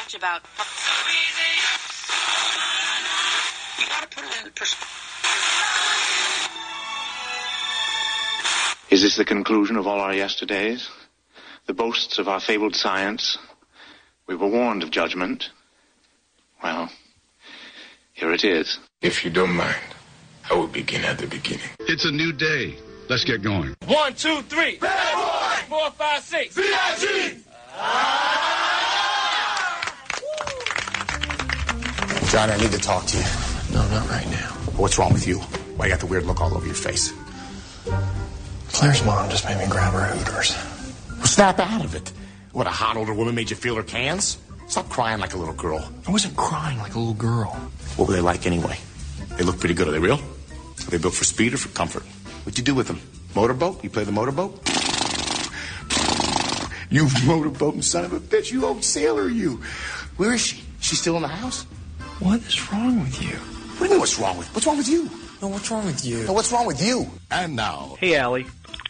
much about. You gotta put it in perspective. Is this the conclusion of all our yesterdays? The boasts of our fabled science? We were warned of judgment. Well, here it is. If you don't mind, I will begin at the beginning. It's a new day. Let's get going. 1, 2, 3. Bad boy! 4, 5, 6. VIG! John, I need to talk to you. No, not right now. What's wrong with you? Why you got the weird look all over your face? Claire's mom just made me grab her Hooters. Well, snap out of it. What, a hot older woman made you feel her cans? Stop crying like a little girl. I wasn't crying like a little girl. What were they like anyway? They look pretty good. Are they real? Are they built for speed or for comfort? What'd you do with them? Motorboat? You play the motorboat? You motorboating son of a bitch. You old sailor, you. Where is she? She's still in the house? What is wrong with you? What do you mean what's wrong with? What's wrong with you? No, what's wrong with you? No, what's wrong with you? And now, Hey, Allie.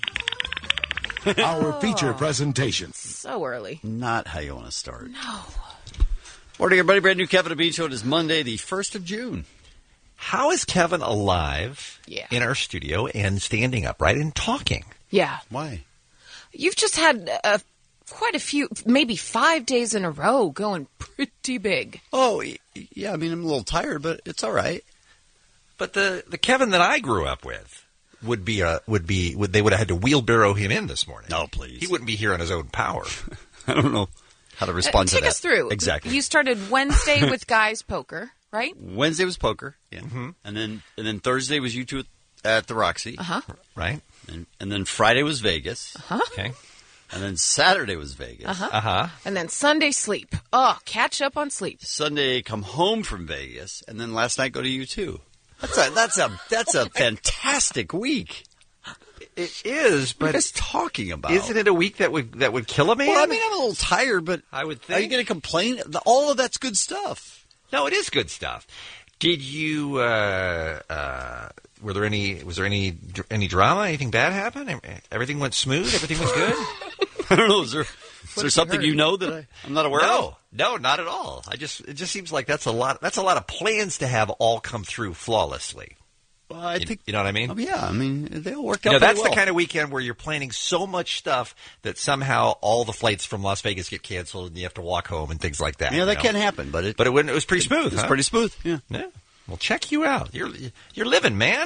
our feature presentation. So early. Not how you want to start. No. Morning, everybody. Brand new Kevin and Bean Show. It is Monday, the 1st of June. How is Kevin alive in our studio and standing upright and talking? Yeah. Why? You've just had quite a few, maybe 5 days in a row going pretty big. Oh, yeah. I mean, I'm a little tired, but it's all right. But the Kevin that I grew up with would they would have had to wheelbarrow him in this morning. No, please. He wouldn't be here on his own power. I don't know how to respond to that. Take us through. Exactly. You started Wednesday with guys poker, right? Wednesday was poker, yeah. Mm-hmm. And then Thursday was you two at the Roxy. Uh-huh. Right. And then Friday was Vegas. Uh-huh. Okay. And then Saturday was Vegas. Uh-huh. Uh-huh. And then Sunday sleep. Oh, catch up on sleep. Sunday come home from Vegas, and then last night go to U2. That's a fantastic week. It is, but what are you guys talking about? Isn't it a week that would kill a man? Well, I mean, I'm a little tired, but I would think. Are you going to complain? All of that's good stuff. No, it is good stuff. Did you? Was there any drama? Anything bad happen? Everything went smooth. Everything was good. I don't know. Is there something you know that I'm not aware of? No, not at all. It just seems like that's a lot of plans to have all come through flawlessly. Well, I think you know what I mean. Yeah, I mean they all work out. That's well. the kind of weekend where you're planning so much stuff that somehow all the flights from Las Vegas get canceled and you have to walk home and things like that. Yeah, that can happen, but it was pretty smooth. It's pretty smooth. Yeah. Well, check you out. You're living, man.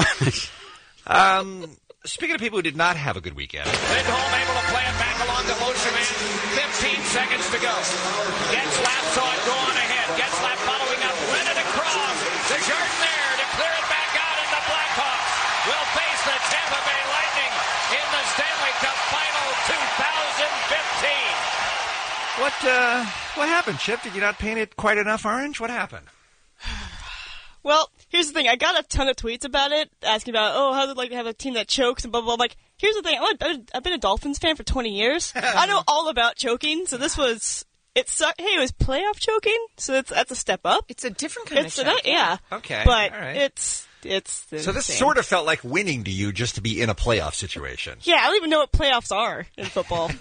Speaking of people who did not have a good weekend. Lindholm able to play it back along to Moshevin. 15 seconds to go. Getzlaf saw it go on ahead. Getzlaf following up. Rented across. The Jardinier to clear it back out, and the Blackhawks will face the Tampa Bay Lightning in the Stanley Cup Final 2015. What happened, Chip? Did you not paint it quite enough orange? What happened? Well, here's the thing. I got a ton of tweets about it, asking about, how is it like to have a team that chokes and blah, blah, blah. I'm like, here's the thing. I've been a Dolphins fan for 20 years. I know all about choking, so this was... It was playoff choking, so that's a step up. It's a different kind of choke. Yeah. Okay. But all right. it's so this sort of felt like winning to you just to be in a playoff situation. Yeah, I don't even know what playoffs are in football.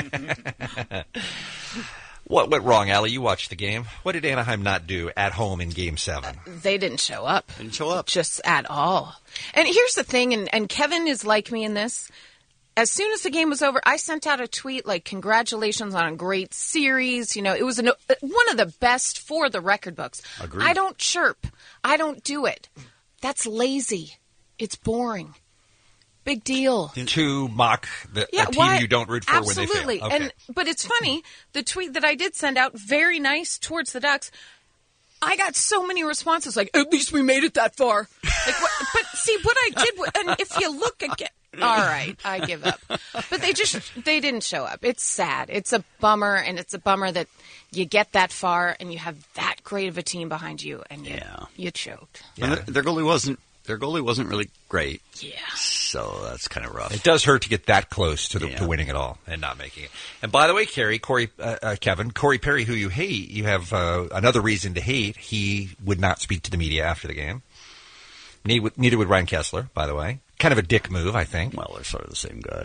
What went wrong, Allie? You watched the game. What did Anaheim not do at home in Game 7? They didn't show up. Didn't show up. Just at all. And here's the thing, and Kevin is like me in this. As soon as the game was over, I sent out a tweet like, congratulations on a great series. It was one of the best for the record books. Agreed. I don't chirp. I don't do it. That's lazy. It's boring. Big deal. To mock a team you don't root for absolutely. when they fail. Okay. But it's funny, the tweet that I did send out, very nice towards the Ducks, I got so many responses like, at least we made it that far. Like, but see, what I did, and if you look again, all right, I give up. But they didn't show up. It's sad. It's a bummer, and it's a bummer that you get that far and you have that great of a team behind you, and you choked. Yeah. And their goalie wasn't really great. Yeah. So that's kind of rough. It does hurt to get that close to winning it all and not making it. And by the way, Kevin, Corey Perry, who you hate, you have another reason to hate. He would not speak to the media after the game. Neither would Ryan Kessler, by the way. Kind of a dick move, I think. Well, they're sort of the same guy.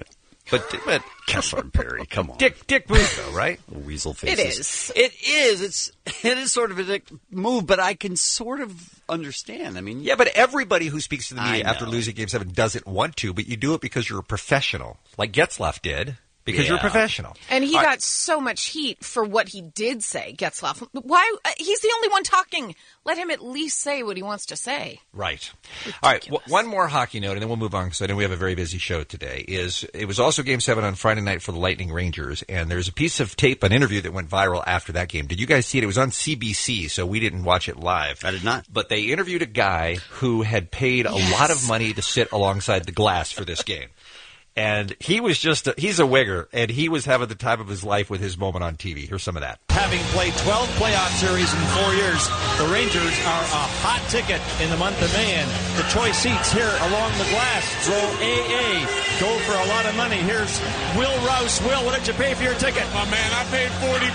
But Kessler and Perry, come on. Dick move, though, right? Weasel faces. It is. It is sort of a dick move, but I can sort of understand. I mean, yeah, but everybody who speaks to the media I after know. losing Game 7 doesn't want to, but you do it because you're a professional, like Getzlaf did. Because you're a Yeah. professional. And he got so much heat for what he did say, Getzlaf. Why? He's the only one talking. Let him at least say what he wants to say. Right. All right. One more hockey note, and then we'll move on because I know we have a very busy show today. It was also Game 7 on Friday night for the Lightning Rangers, and there's a piece of tape, an interview that went viral after that game. Did you guys see it? It was on CBC, so we didn't watch it live. I did not. But they interviewed a guy who had paid a lot of money to sit alongside the glass for this game. And he was he's a wigger, and he was having the time of his life with his moment on TV. Here's some of that. Having played 12 playoff series in 4 years, the Rangers are a hot ticket in the month of May. And the choice seats here along the glass, row AA, go for a lot of money. Here's Will Rouse. Will, what did you pay for your ticket? My man, I paid $4,500.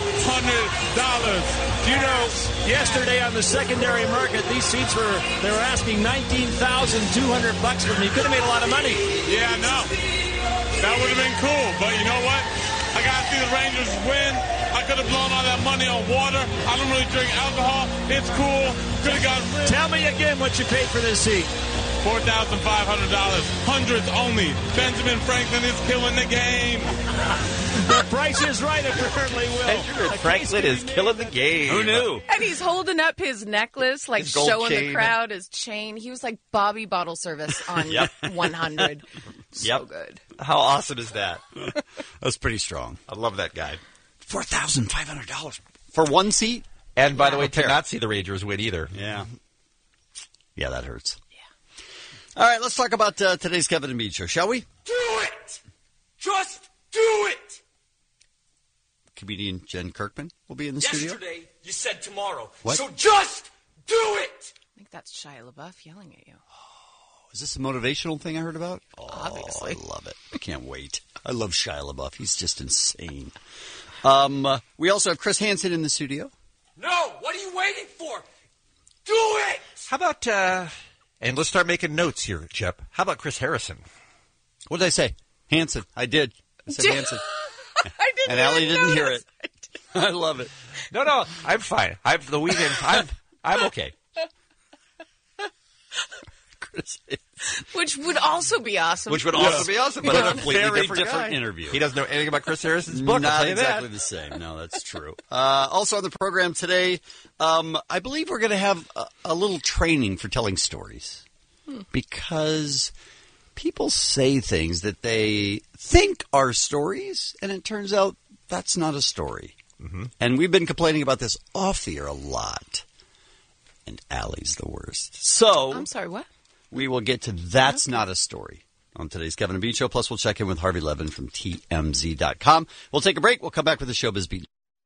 You know, yesterday on the secondary market, these seats they were asking $19,200 for them. You could have made a lot of money. Yeah, I know. That would have been cool, but you know what? I got to see the Rangers win. I could have blown all that money on water. I don't really drink alcohol. It's cool. Could have got rich. Tell me again what you paid for this seat. $4,500. Hundreds only. Benjamin Franklin is killing the game. The price is right, apparently, Will. Benjamin Franklin is killing the game. Who knew? And he's holding up his necklace, like His gold showing chain. the crowd his chain. He was like Bobby Bottle Service on 100. So good. How awesome is that? That's pretty strong. I love that guy. $4,500 for one seat? And by the way, to not see the Rangers win either. Yeah. Yeah, that hurts. Yeah. All right, let's talk about today's Kevin and Bean show, shall we? Do it! Just do it! Comedian Jen Kirkman will be in the studio. Yesterday, you said tomorrow. What? So just do it! I think that's Shia LaBeouf yelling at you. Is this a motivational thing I heard about? Obviously. I love it. I can't wait. I love Shia LaBeouf. He's just insane. We also have Chris Hansen in the studio. No! What are you waiting for? Do it! How about, and let's start making notes here, Chip. How about Chris Harrison? What did I say? Hansen. I did. I said Hansen. I didn't And Allie even didn't hear notice. it. I love it. No, I'm fine. The weekend, I'm okay. Chris. Which would also be awesome. Which would also be awesome, but But a a completely very different different guy. interview. He doesn't know anything about Chris Harrison's book. I'll Not tell you exactly that. the same. No, that's true. Also on the program today, I believe we're going to have a little training for telling stories. Because people say things that they think are stories, and it turns out that's not a story. Mm-hmm. And we've been complaining about this off the air a lot. And Allie's the worst. So I'm sorry, what? we will get to That's Not a Story on today's Kevin and Bean Show. Plus, we'll check in with Harvey Levin from TMZ.com. We'll take a break. We'll come back with the Showbiz Beat.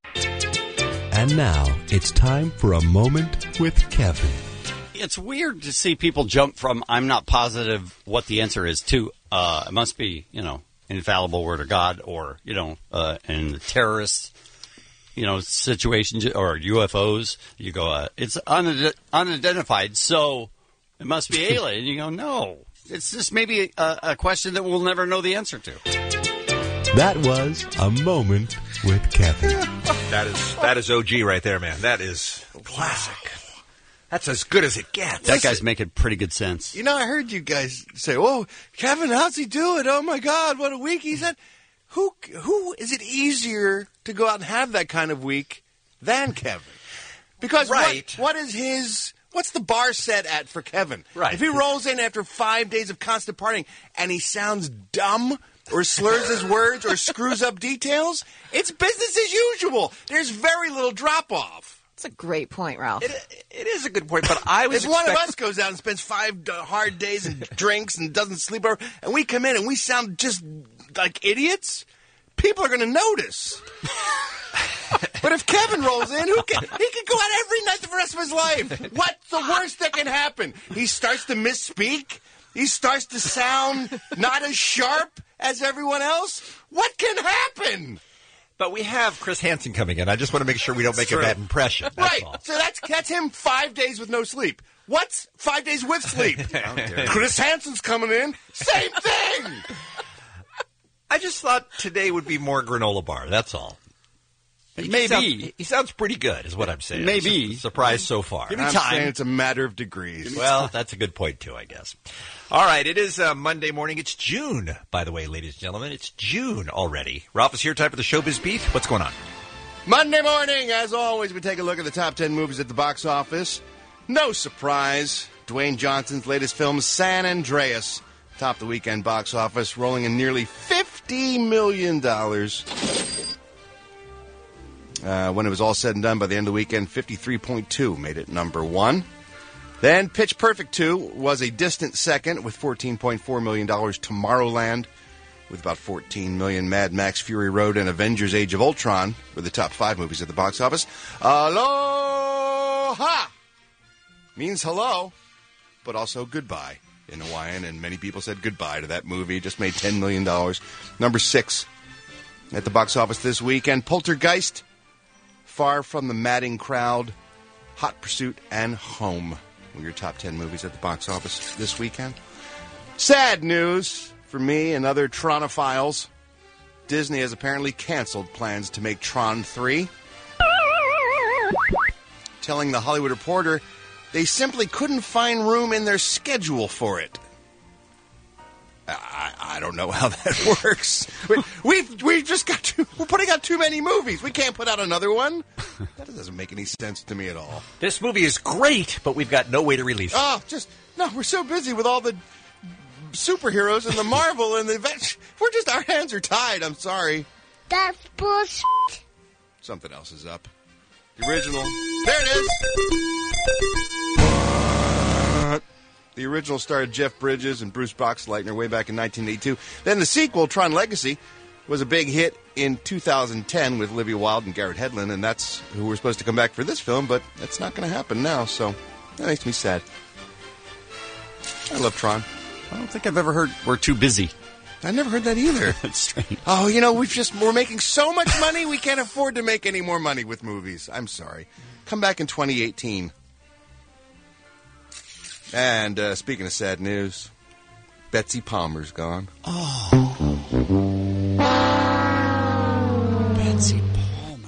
And now it's time for a moment with Kevin. It's weird to see people jump from I'm not positive what the answer is to it must be, infallible word of God or, in terrorist, situation or UFOs. You go, it's unidentified, so it must be alien. You go, no. It's just maybe a question that we'll never know the answer to. That was a moment with Kevin. That is OG right there, man. That is classic. That's as good as it gets. That guy's making pretty good sense. I heard you guys say, "Whoa, Kevin, how's he doing? Oh my God, what a week he's had." Who is it easier to go out and have that kind of week than Kevin? Because what's the bar set at for Kevin? Right. If he rolls in after 5 days of constant partying and he sounds dumb or slurs his words or screws up details, it's business as usual. There's very little drop off. That's a great point, Ralph. It is a good point, but I was If one of us goes out and spends 5 hard days and drinks and doesn't sleep over, and we come in and we sound just like idiots, people are going to notice. But if Kevin rolls in, he can go out every night for the rest of his life. What's the worst that can happen? He starts to misspeak. He starts to sound not as sharp as everyone else. What can happen? But we have Chris Hansen coming in. I just want to make sure we don't make a bad impression. That's Right. all. So that's him 5 days with no sleep. What's 5 days with sleep? Chris Hansen's coming in. Same thing. I just thought today would be more granola bar. That's all. Maybe. He sounds pretty good, is what I'm saying. Maybe. Surprised so far. I'm saying it's a matter of degrees. Well, that's a good point, too, I guess. All right, it is Monday morning. It's June, by the way, ladies and gentlemen. It's June already. Ralph is here, time for the Showbiz Beat. What's going on? Monday morning, as always, we take a look at the top 10 movies at the box office. No surprise, Dwayne Johnson's latest film, San Andreas, topped the weekend box office, rolling in nearly $50 million. When it was all said and done by the end of the weekend, 53.2 made it number one. Then Pitch Perfect 2 was a distant second with $14.4 million. Tomorrowland with about $14 million. Mad Max Fury Road and Avengers Age of Ultron were the top 5 movies at the box office. Aloha means hello, but also goodbye in Hawaiian, and many people said goodbye to that movie. It just made $10 million. Number 6 at the box office this weekend, Poltergeist, Far from the Madding Crowd, Hot Pursuit, and Home were your top 10 movies at the box office this weekend. Sad news for me and other Tronophiles. Disney has apparently canceled plans to make Tron 3, telling The Hollywood Reporter they simply couldn't find room in their schedule for it. I don't know how that works. We've just got we're putting out too many movies. We can't put out another one. That doesn't make any sense to me at all. This movie is great, but we've got no way to release it. We're so busy with all the superheroes and the Marvel and the our hands are tied. I'm sorry. That's bullshit. Something else is up. The original. There it is. The original starred Jeff Bridges and Bruce Boxleitner way back in 1982. Then the sequel, Tron Legacy, was a big hit in 2010 with Olivia Wilde and Garrett Hedlund, and that's who were supposed to come back for this film, but that's not going to happen now, so that makes me sad. I love Tron. I don't think I've ever heard we're too busy. I never heard that either. That's strange. Oh, we're making so much money, we can't afford to make any more money with movies. I'm sorry. Come back in 2018. And speaking of sad news, Betsy Palmer's gone. Oh. Betsy Palmer.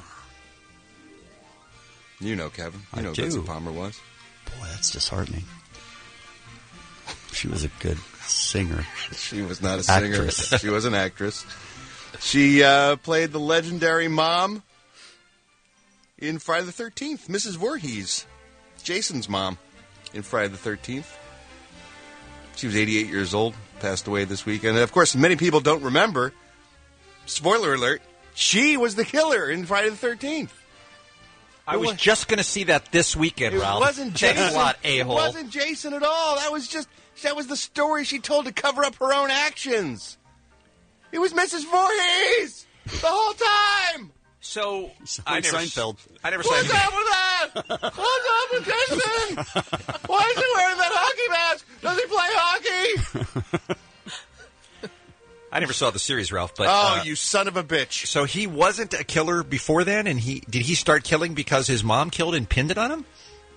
You know, Kevin. You know who Betsy Palmer was. Boy, that's disheartening. She was a good singer. She was not a singer. She was an actress. She played the legendary mom in Friday the 13th, Mrs. Voorhees, Jason's mom in Friday the 13th. She was 88 years old, passed away this weekend. And, of course, many people don't remember, spoiler alert, she was the killer in Friday the 13th. I was just going to see that this weekend, Ralph. It wasn't Jason. Thanks a lot, a-hole. It wasn't Jason at all. That was the story she told to cover up her own actions. It was Mrs. Voorhees the whole time. So I never saw What's up with that? What's up with Jason? Why is he wearing that hockey mask? Does he play hockey? I never saw the series, Ralph. But you son of a bitch! So he wasn't a killer before then, and did he start killing because his mom killed and pinned it on him?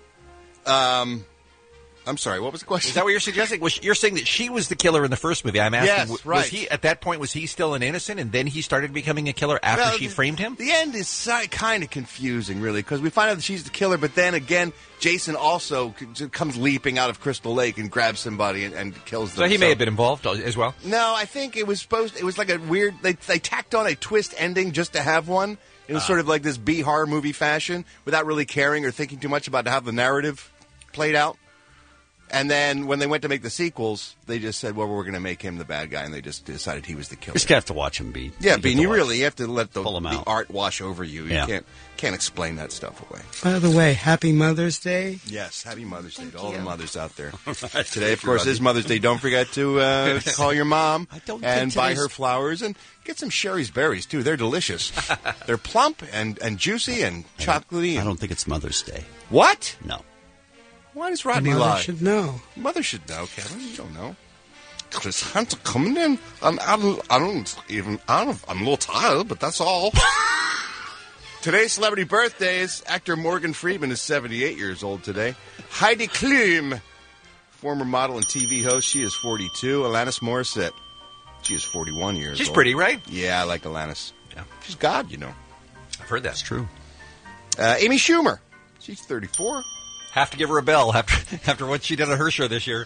I'm sorry. What was the question? Is that what you're suggesting? You're saying that she was the killer in the first movie. I'm asking. Yes, right. Was he at that point? Was he still an innocent, and then he started becoming a killer after she framed him? The end is kind of confusing, really, because we find out that she's the killer, but then again, Jason also comes leaping out of Crystal Lake and grabs somebody and kills them. So he may have been involved as well. No, I think it was like a weird. They tacked on a twist ending just to have one in sort of like this B horror movie fashion, without really caring or thinking too much about how the narrative played out. And then when they went to make the sequels, they just said, well, we're going to make him the bad guy, and they just decided he was the killer. You just have to watch him be. Yeah, Bean, you have to let the out. art wash over you. You can't explain that stuff away. By the way, happy Mother's Day. Yes, happy Mother's Day to all the mothers out there. Today, of course, is Mother's Day. Don't forget to call your mom and buy her flowers, and get some Sherry's berries, too. They're delicious. They're plump and juicy and chocolatey. I don't think it's Mother's Day. What? No. Why does Rodney lie? Mother should know. Mother should know, Kevin. You don't know. Chris Hunter coming in. I'm a little tired, but that's all. Today's celebrity birthdays. Actor Morgan Freeman is 78 years old today. Heidi Klum, former model and TV host, she is 42. Alanis Morissette, She is 41 years She's old. pretty, right? Yeah, I like Alanis. Yeah. She's God, you know. I've heard that's true. Amy Schumer. She's 34. Have to give her a bell after what she did on her show this year.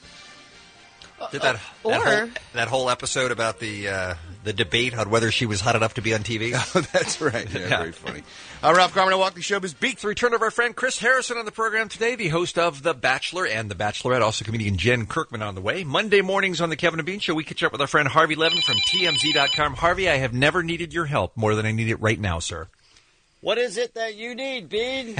Did that whole episode about the debate on whether she was hot enough to be on TV? Oh, that's right. Yeah, very funny. Ralph Garman, Walk the Showbiz Beat. The return of our friend Chris Harrison on the program today, the host of The Bachelor and The Bachelorette, also comedian Jen Kirkman on the way. Monday mornings on the Kevin and Bean Show, we catch up with our friend Harvey Levin from TMZ.com. Harvey, I have never needed your help more than I need it right now, sir. What is it that you need, Bean?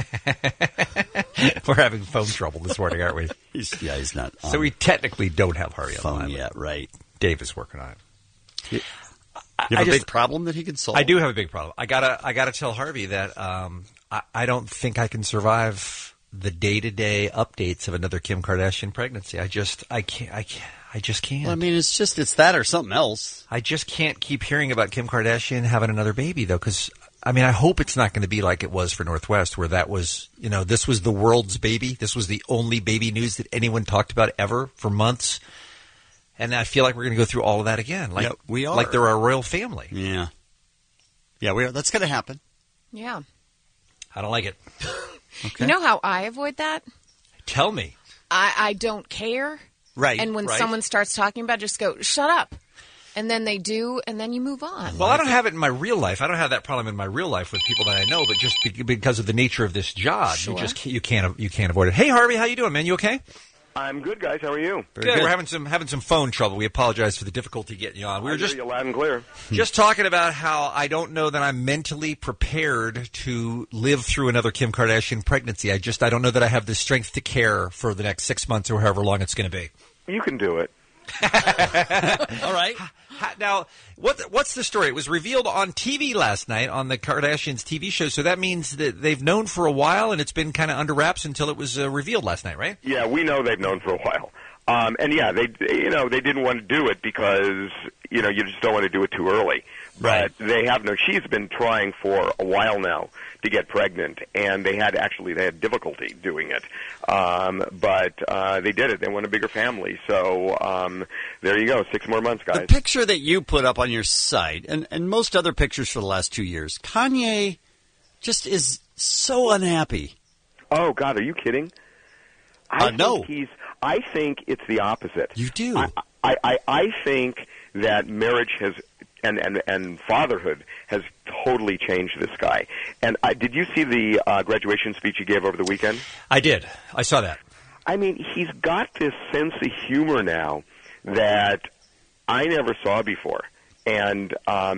We're having phone trouble this morning, aren't we? He's not on. So we technically don't have Harvey on the line yet, right? Dave is working on it. You have a big problem that he can solve? I do have a big problem. I gotta tell Harvey that I don't think I can survive the day-to-day updates of another Kim Kardashian pregnancy. I just can't. Well, I mean, it's that or something else. I just can't keep hearing about Kim Kardashian having another baby, though, because I mean, I hope it's not going to be like it was for Northwest, where that was, this was the world's baby. This was the only baby news that anyone talked about ever for months. And I feel like we're going to go through all of that again. Like we are. Like they're a royal family. Yeah. Yeah, we are. That's going to happen. Yeah. I don't like it. Okay. You know how I avoid that? Tell me. I don't care. Right. And when someone starts talking about it, just go, shut up. And then they do, and then you move on. Well, I don't have it in my real life. I don't have that problem in my real life with people that I know, but just because of the nature of this job, sure. you can't avoid it. Hey, Harvey, how you doing, man? You okay? I'm good, guys. How are you? Good. We're having some phone trouble. We apologize for the difficulty getting you on. We were just hear you loud and clear. Just talking about how I don't know that I'm mentally prepared to live through another Kim Kardashian pregnancy. I don't know that I have the strength to care for the next 6 months or however long it's going to be. You can do it. All right. Now, what's the story? It was revealed on TV last night on the Kardashians TV show, so that means that they've known for a while, and it's been kind of under wraps until it was revealed last night, right? Yeah, we know they've known for a while. And yeah, they didn't want to do it because, you just don't want to do it too early. Right. But they have she's been trying for a while now to get pregnant, and they had difficulty doing it. But they did it. They want a bigger family. So, there you go. 6 more months, guys. The picture that you put up on your site, and most other pictures for the last 2 years, Kanye just is so unhappy. Oh, God, are you kidding? No. I think it's the opposite. You do? I think that marriage has and fatherhood has totally changed this guy. And did you see the graduation speech he gave over the weekend? I did. I saw that. I mean, he's got this sense of humor now that I never saw before. And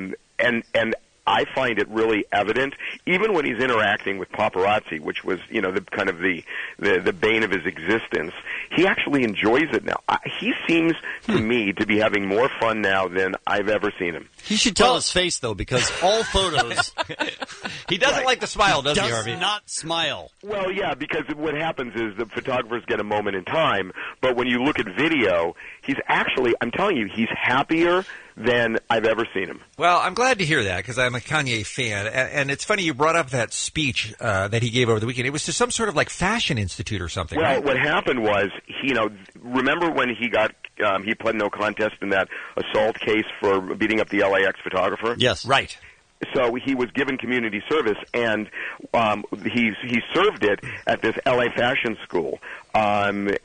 I find it really evident, even when he's interacting with paparazzi, which was, the kind of the bane of his existence. He actually enjoys it now. He seems to me to be having more fun now than I've ever seen him. He should tell his face, though, because all photos... He doesn't like the smile, does he, Harvey? Does not smile. Well, yeah, because what happens is the photographers get a moment in time, but when you look at video, he's actually, I'm telling you, he's happier than I've ever seen him. Well, I'm glad to hear that because I'm a Kanye fan. And it's funny you brought up that speech that he gave over the weekend. It was to some sort of like fashion institute or something, Well, right? What happened was, remember when he pled no contest in that assault case for beating up the LAX photographer? Yes. Right. So he was given community service, and he served it at this LA fashion school, and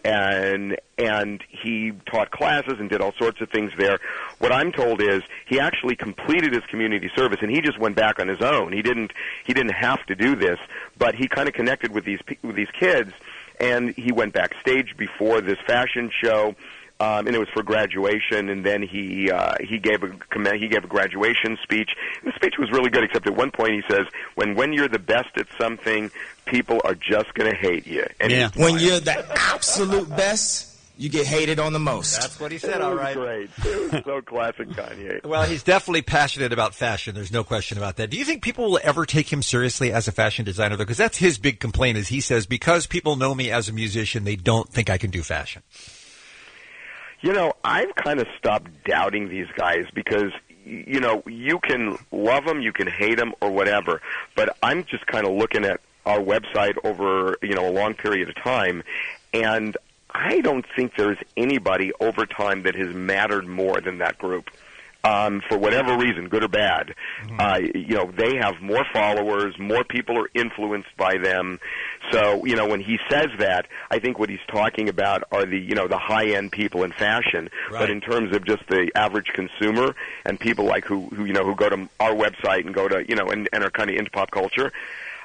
he taught classes and did all sorts of things there. What I'm told is he actually completed his community service, and he just went back on his own. He didn't have to do this, but he kind of connected with these kids, and he went backstage before this fashion show. And it was for graduation, and then he gave a graduation speech. And the speech was really good, except at one point he says, "When you're the best at something, people are just going to hate you." And when you're the absolute best, you get hated on the most. That's what he said. All right, great. It was so classic Kanye. Well, he's definitely passionate about fashion. There's no question about that. Do you think people will ever take him seriously as a fashion designer, though? Because that's his big complaint. Is he says because people know me as a musician, they don't think I can do fashion. I've kind of stopped doubting these guys because, you can love them, you can hate them, or whatever. But I'm just kind of looking at our website over, a long period of time, and I don't think there's anybody over time that has mattered more than that group. for whatever reason, good or bad, they have more followers, more people are influenced by them. So, when he says that, I think what he's talking about are the high-end people in fashion. Right. But in terms of just the average consumer and people like who go to our website and go to, and are kind of into pop culture,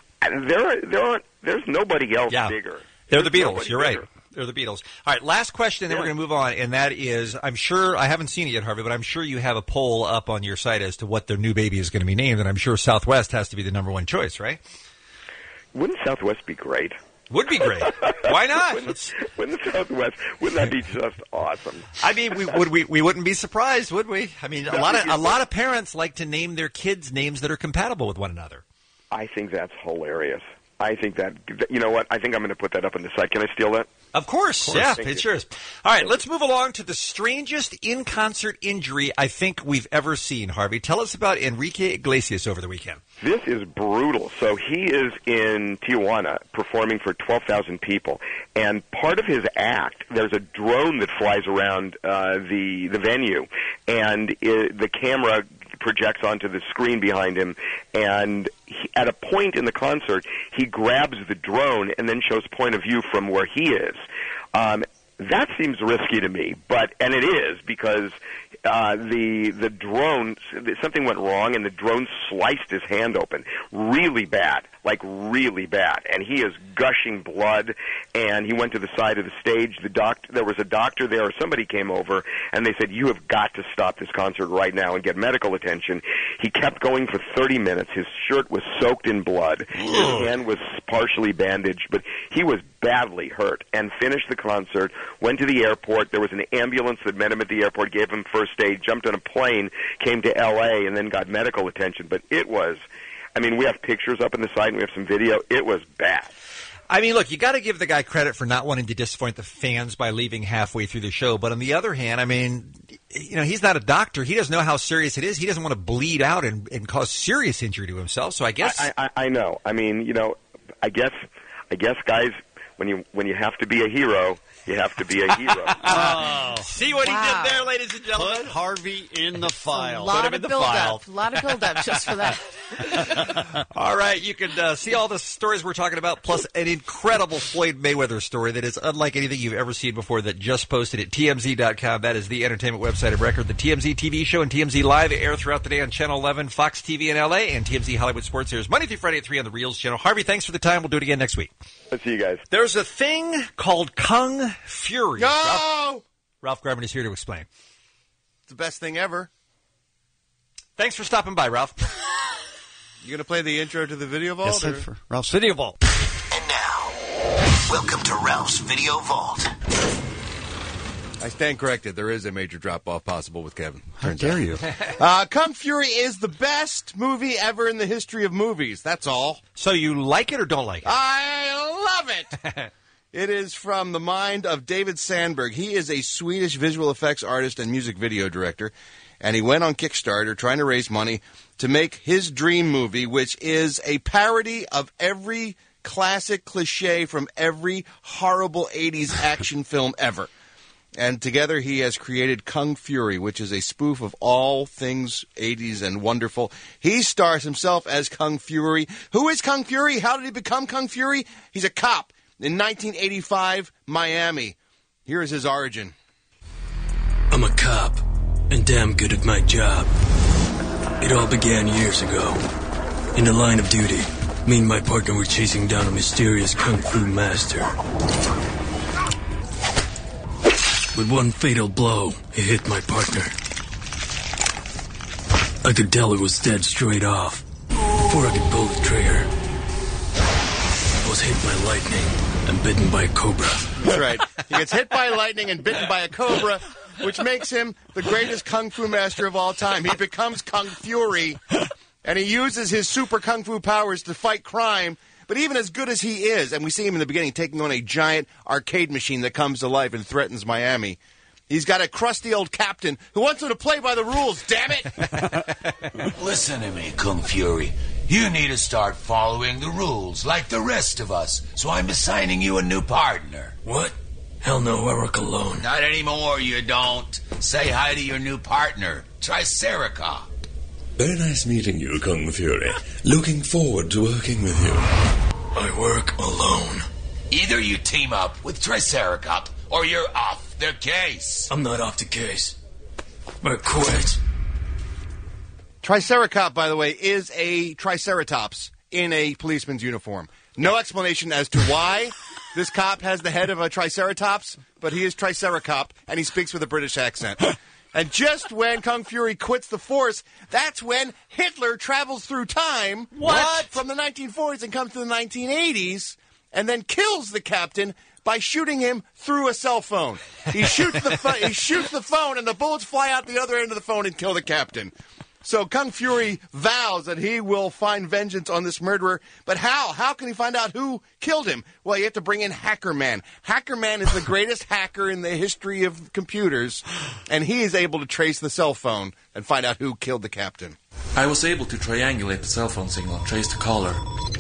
there's nobody else bigger. They're the Beatles. You're right. They're the Beatles. All right, last question, and then we're going to move on, and that is, I'm sure, I haven't seen it yet, Harvey, but I'm sure you have a poll up on your site as to what their new baby is going to be named, and I'm sure Southwest has to be the number one choice, right? Wouldn't Southwest be great? Would be great. Why not? Wouldn't Southwest? Wouldn't that be just awesome? I mean, we wouldn't be surprised, would we? I mean, a lot of parents like to name their kids names that are compatible with one another. I think that's hilarious. I think that, you know what? I think I'm going to put that up on the site. Can I steal that? Of course. Yeah, it's yours. All right, let's move along to the strangest in-concert injury I think we've ever seen, Harvey. Tell us about Enrique Iglesias over the weekend. This is brutal. So he is in Tijuana performing for 12,000 people, and part of his act, there's a drone that flies around the venue, and the camera projects onto the screen behind him, and at a point in the concert, he grabs the drone and then shows point of view from where he is. That seems risky to me, and it is, because the drone, something went wrong, and the drone sliced his hand open really bad, and he is gushing blood, and he went to the side of the stage. There was a doctor there, or somebody came over, and they said, "You have got to stop this concert right now and get medical attention." He kept going for 30 minutes. His shirt was soaked in blood. His hand was partially bandaged, but he was badly hurt, and finished the concert, went to the airport. There was an ambulance that met him at the airport, gave him first aid, jumped on a plane, came to L.A., and then got medical attention. But it was, we have pictures up on the site, and we have some video. It was bad. I mean, look, you got to give the guy credit for not wanting to disappoint the fans by leaving halfway through the show. But on the other hand, he's not a doctor. He doesn't know how serious it is. He doesn't want to bleed out and cause serious injury to himself. So I guess I know. I guess guys, when you have to be a hero, you have to be a hero. See what he did there, ladies and gentlemen? Put Harvey in the file. Put him in the file. A lot of build-up just for that. All right, you can see all the stories we're talking about, plus an incredible Floyd Mayweather story that is unlike anything you've ever seen before, that just posted at TMZ.com. That is the entertainment website of record. The TMZ TV show and TMZ Live air throughout the day on Channel 11, Fox TV in L.A., and TMZ Hollywood Sports airs Monday through Friday at 3 on the Reels channel. Harvey, thanks for the time. We'll do it again next week. Let's see you guys. There's a thing called Kung Fury. No! Ralph Garman is here to explain. It's the best thing ever. Thanks for stopping by, Ralph. You going to play the intro to the Video Vault? Yes, for Ralph's Video Vault. And now, welcome to Ralph's Video Vault. I stand corrected. There is a major drop-off possible with Kevin. How dare you? Kung Fury is the best movie ever in the history of movies. That's all. So you like it or don't like it? I love it. It is from the mind of David Sandberg. He is a Swedish visual effects artist and music video director, and he went on Kickstarter trying to raise money to make his dream movie, which is a parody of every classic cliche from every horrible 80s action film ever. And together he has created Kung Fury, which is a spoof of all things 80s and wonderful. He stars himself as Kung Fury. Who is Kung Fury? How did he become Kung Fury? He's a cop in 1985 Miami. Here is his origin. I'm a cop, and damn good at my job. It all began years ago. In the line of duty, me and my partner were chasing down a mysterious kung fu master. With one fatal blow, it hit my partner. I could tell it was dead straight off, before I could pull the trigger. I was hit by lightning and bitten by a cobra. That's right. He gets hit by lightning and bitten by a cobra, which makes him the greatest kung fu master of all time. He becomes Kung Fury, and he uses his super kung fu powers to fight crime. But even as good as he is, and we see him in the beginning taking on a giant arcade machine that comes to life and threatens Miami, he's got a crusty old captain who wants him to play by the rules, damn it! Listen to me, Kung Fury. You need to start following the rules like the rest of us, so I'm assigning you a new partner. What? Hell no, I work alone. Not anymore, you don't. Say hi to your new partner. Triceracop. Very nice meeting you, Kung Fury. Looking forward to working with you. I work alone. Either you team up with Triceracop or you're off the case. I'm not off the case. I quit. Triceracop, by the way, is a Triceratops in a policeman's uniform. No explanation as to why this cop has the head of a Triceratops, but he is Triceracop, and he speaks with a British accent. And just when Kung Fury quits the force, that's when Hitler travels through time from the 1940s and comes to the 1980s, and then kills the captain by shooting him through a cell phone. He shoots the phone, and the bullets fly out the other end of the phone and kill the captain. So Kung Fury vows that he will find vengeance on this murderer. But how? How can he find out who killed him? Well, you have to bring in Hacker Man. Hacker Man is the greatest hacker in the history of computers, and he is able to trace the cell phone and find out who killed the captain. I was able to triangulate the cell phone signal and trace the caller.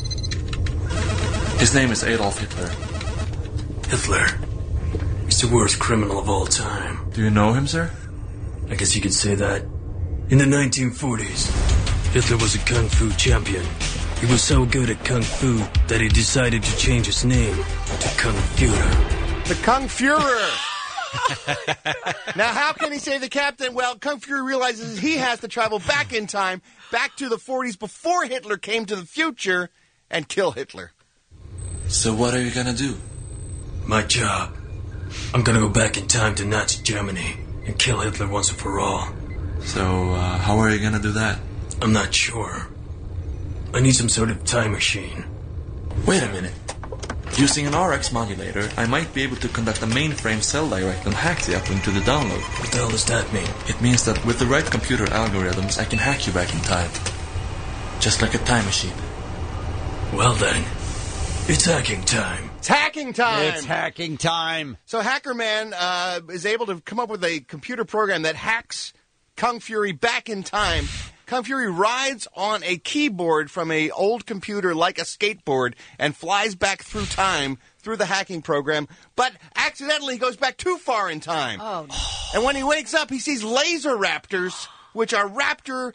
His name is Adolf Hitler. Hitler. He's the worst criminal of all time. Do you know him, sir? I guess you could say that. In the 1940s, Hitler was a Kung Fu champion. He was so good at Kung Fu that he decided to change his name to Kung Fuhrer. The Kung Fuhrer! Now, how can he say the captain? Well, Kung Fury realizes he has to travel back in time, back to the 40s before Hitler came to the future, and kill Hitler. So what are you gonna do? My job. I'm gonna go back in time to Nazi Germany and kill Hitler once and for all. So, how are you gonna do that? I'm not sure. I need some sort of time machine. Wait a minute. Using an RX modulator, I might be able to conduct a mainframe cell direct and hack the uplink to the download. What the hell does that mean? It means that with the right computer algorithms, I can hack you back in time. Just like a time machine. Well then, it's hacking time. It's hacking time! It's hacking time. So Hacker Man is able to come up with a computer program that hacks Kung Fury back in time. Kung Fury rides on a keyboard from an old computer like a skateboard and flies back through time through the hacking program, but accidentally goes back too far in time. Oh, no. And when he wakes up, he sees laser raptors, which are raptors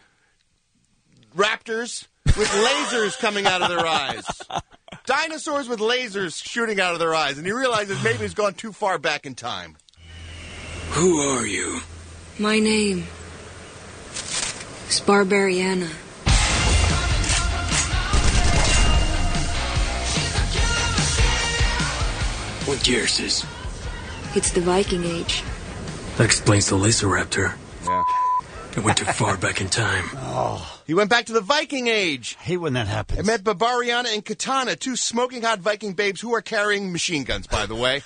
with lasers coming out of their eyes. Dinosaurs with lasers shooting out of their eyes. And he realizes maybe he's gone too far back in time. Who are you? My name is Barbariana. What year is this? It's the Viking Age. That explains the laser raptor. Yeah. It went too far back in time. Oh. He went back to the Viking Age. I hate when that happens. I met Barbariana and Katana, two smoking hot Viking babes who are carrying machine guns, by the way.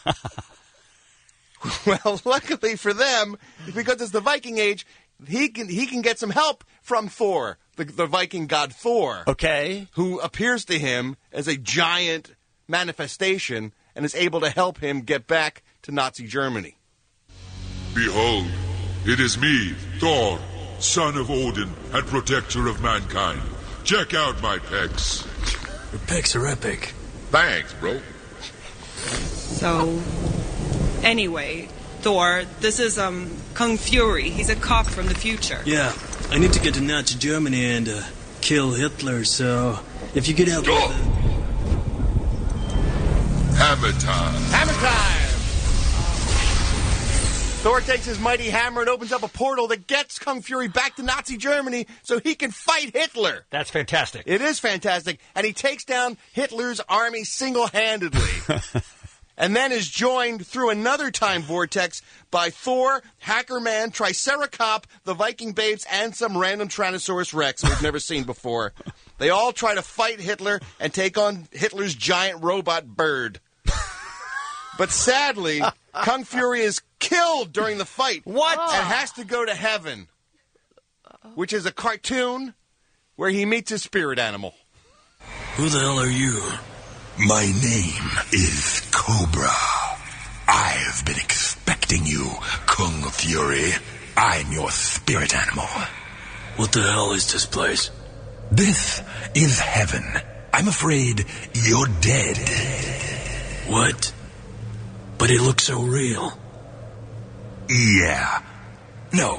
Well, luckily for them, because it's the Viking Age, he can get some help from Thor, the Viking god Thor. Okay. Who appears to him as a giant manifestation and is able to help him get back to Nazi Germany. Behold, it is me, Thor, son of Odin and protector of mankind. Check out my pecs. Your pecs are epic. Thanks, bro. So, anyway, Thor, this is Kung Fury. He's a cop from the future. Yeah, I need to get to Nazi Germany and kill Hitler, so if you could help me with Hammer time. Hammer time! Thor takes his mighty hammer and opens up a portal that gets Kung Fury back to Nazi Germany so he can fight Hitler. That's fantastic. It is fantastic. And he takes down Hitler's army single-handedly. And then is joined through another time vortex by Thor, Hacker Man, Triceracop, the Viking Babes, and some random Tyrannosaurus Rex we've never seen before. They all try to fight Hitler and take on Hitler's giant robot bird. But sadly, Kung Fury is killed during the fight. What? And has to go to heaven, which is a cartoon where he meets his spirit animal. Who the hell are you? My name is Cobra. I've been expecting you, Kung Fury. I'm your spirit animal. What the hell is this place? This is heaven. I'm afraid you're dead. What? But it looks so real. Yeah. No,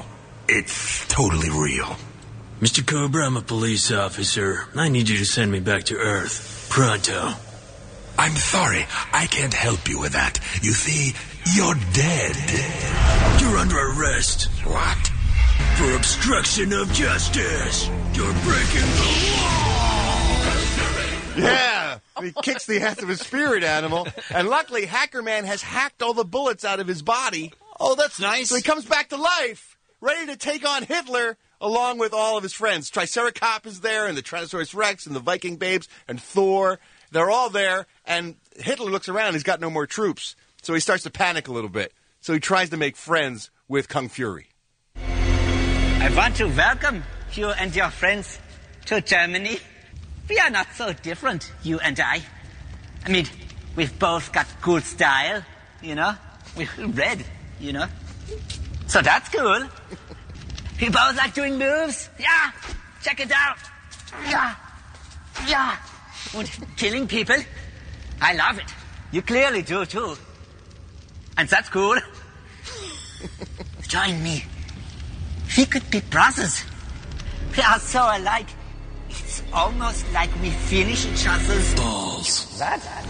It's totally real. Mr. Cobra, I'm a police officer. I need you to send me back to Earth. Pronto. I'm sorry, I can't help you with that. You see, you're dead. You're under arrest. What? For obstruction of justice. You're breaking the law. Yeah, he kicks the ass of his spirit animal, and luckily Hacker Man has hacked all the bullets out of his body. Oh, that's nice. So he comes back to life, ready to take on Hitler, along with all of his friends. Triceracop is there, and the Tyrannosaurus Rex, and the Viking babes, and Thor. They're all there, and Hitler looks around. He's got no more troops, so he starts to panic a little bit. So he tries to make friends with Kung Fury. I want to welcome you and your friends to Germany. We are not so different, you and I. I mean, we've both got good style, you know? We're red, you know? So that's cool. We both like doing moves. Yeah, check it out. Yeah, yeah. And killing people. I love it. You clearly do, too. And that's cool. Join me. We could be brothers. We are so alike. It's almost like we finish each other's balls.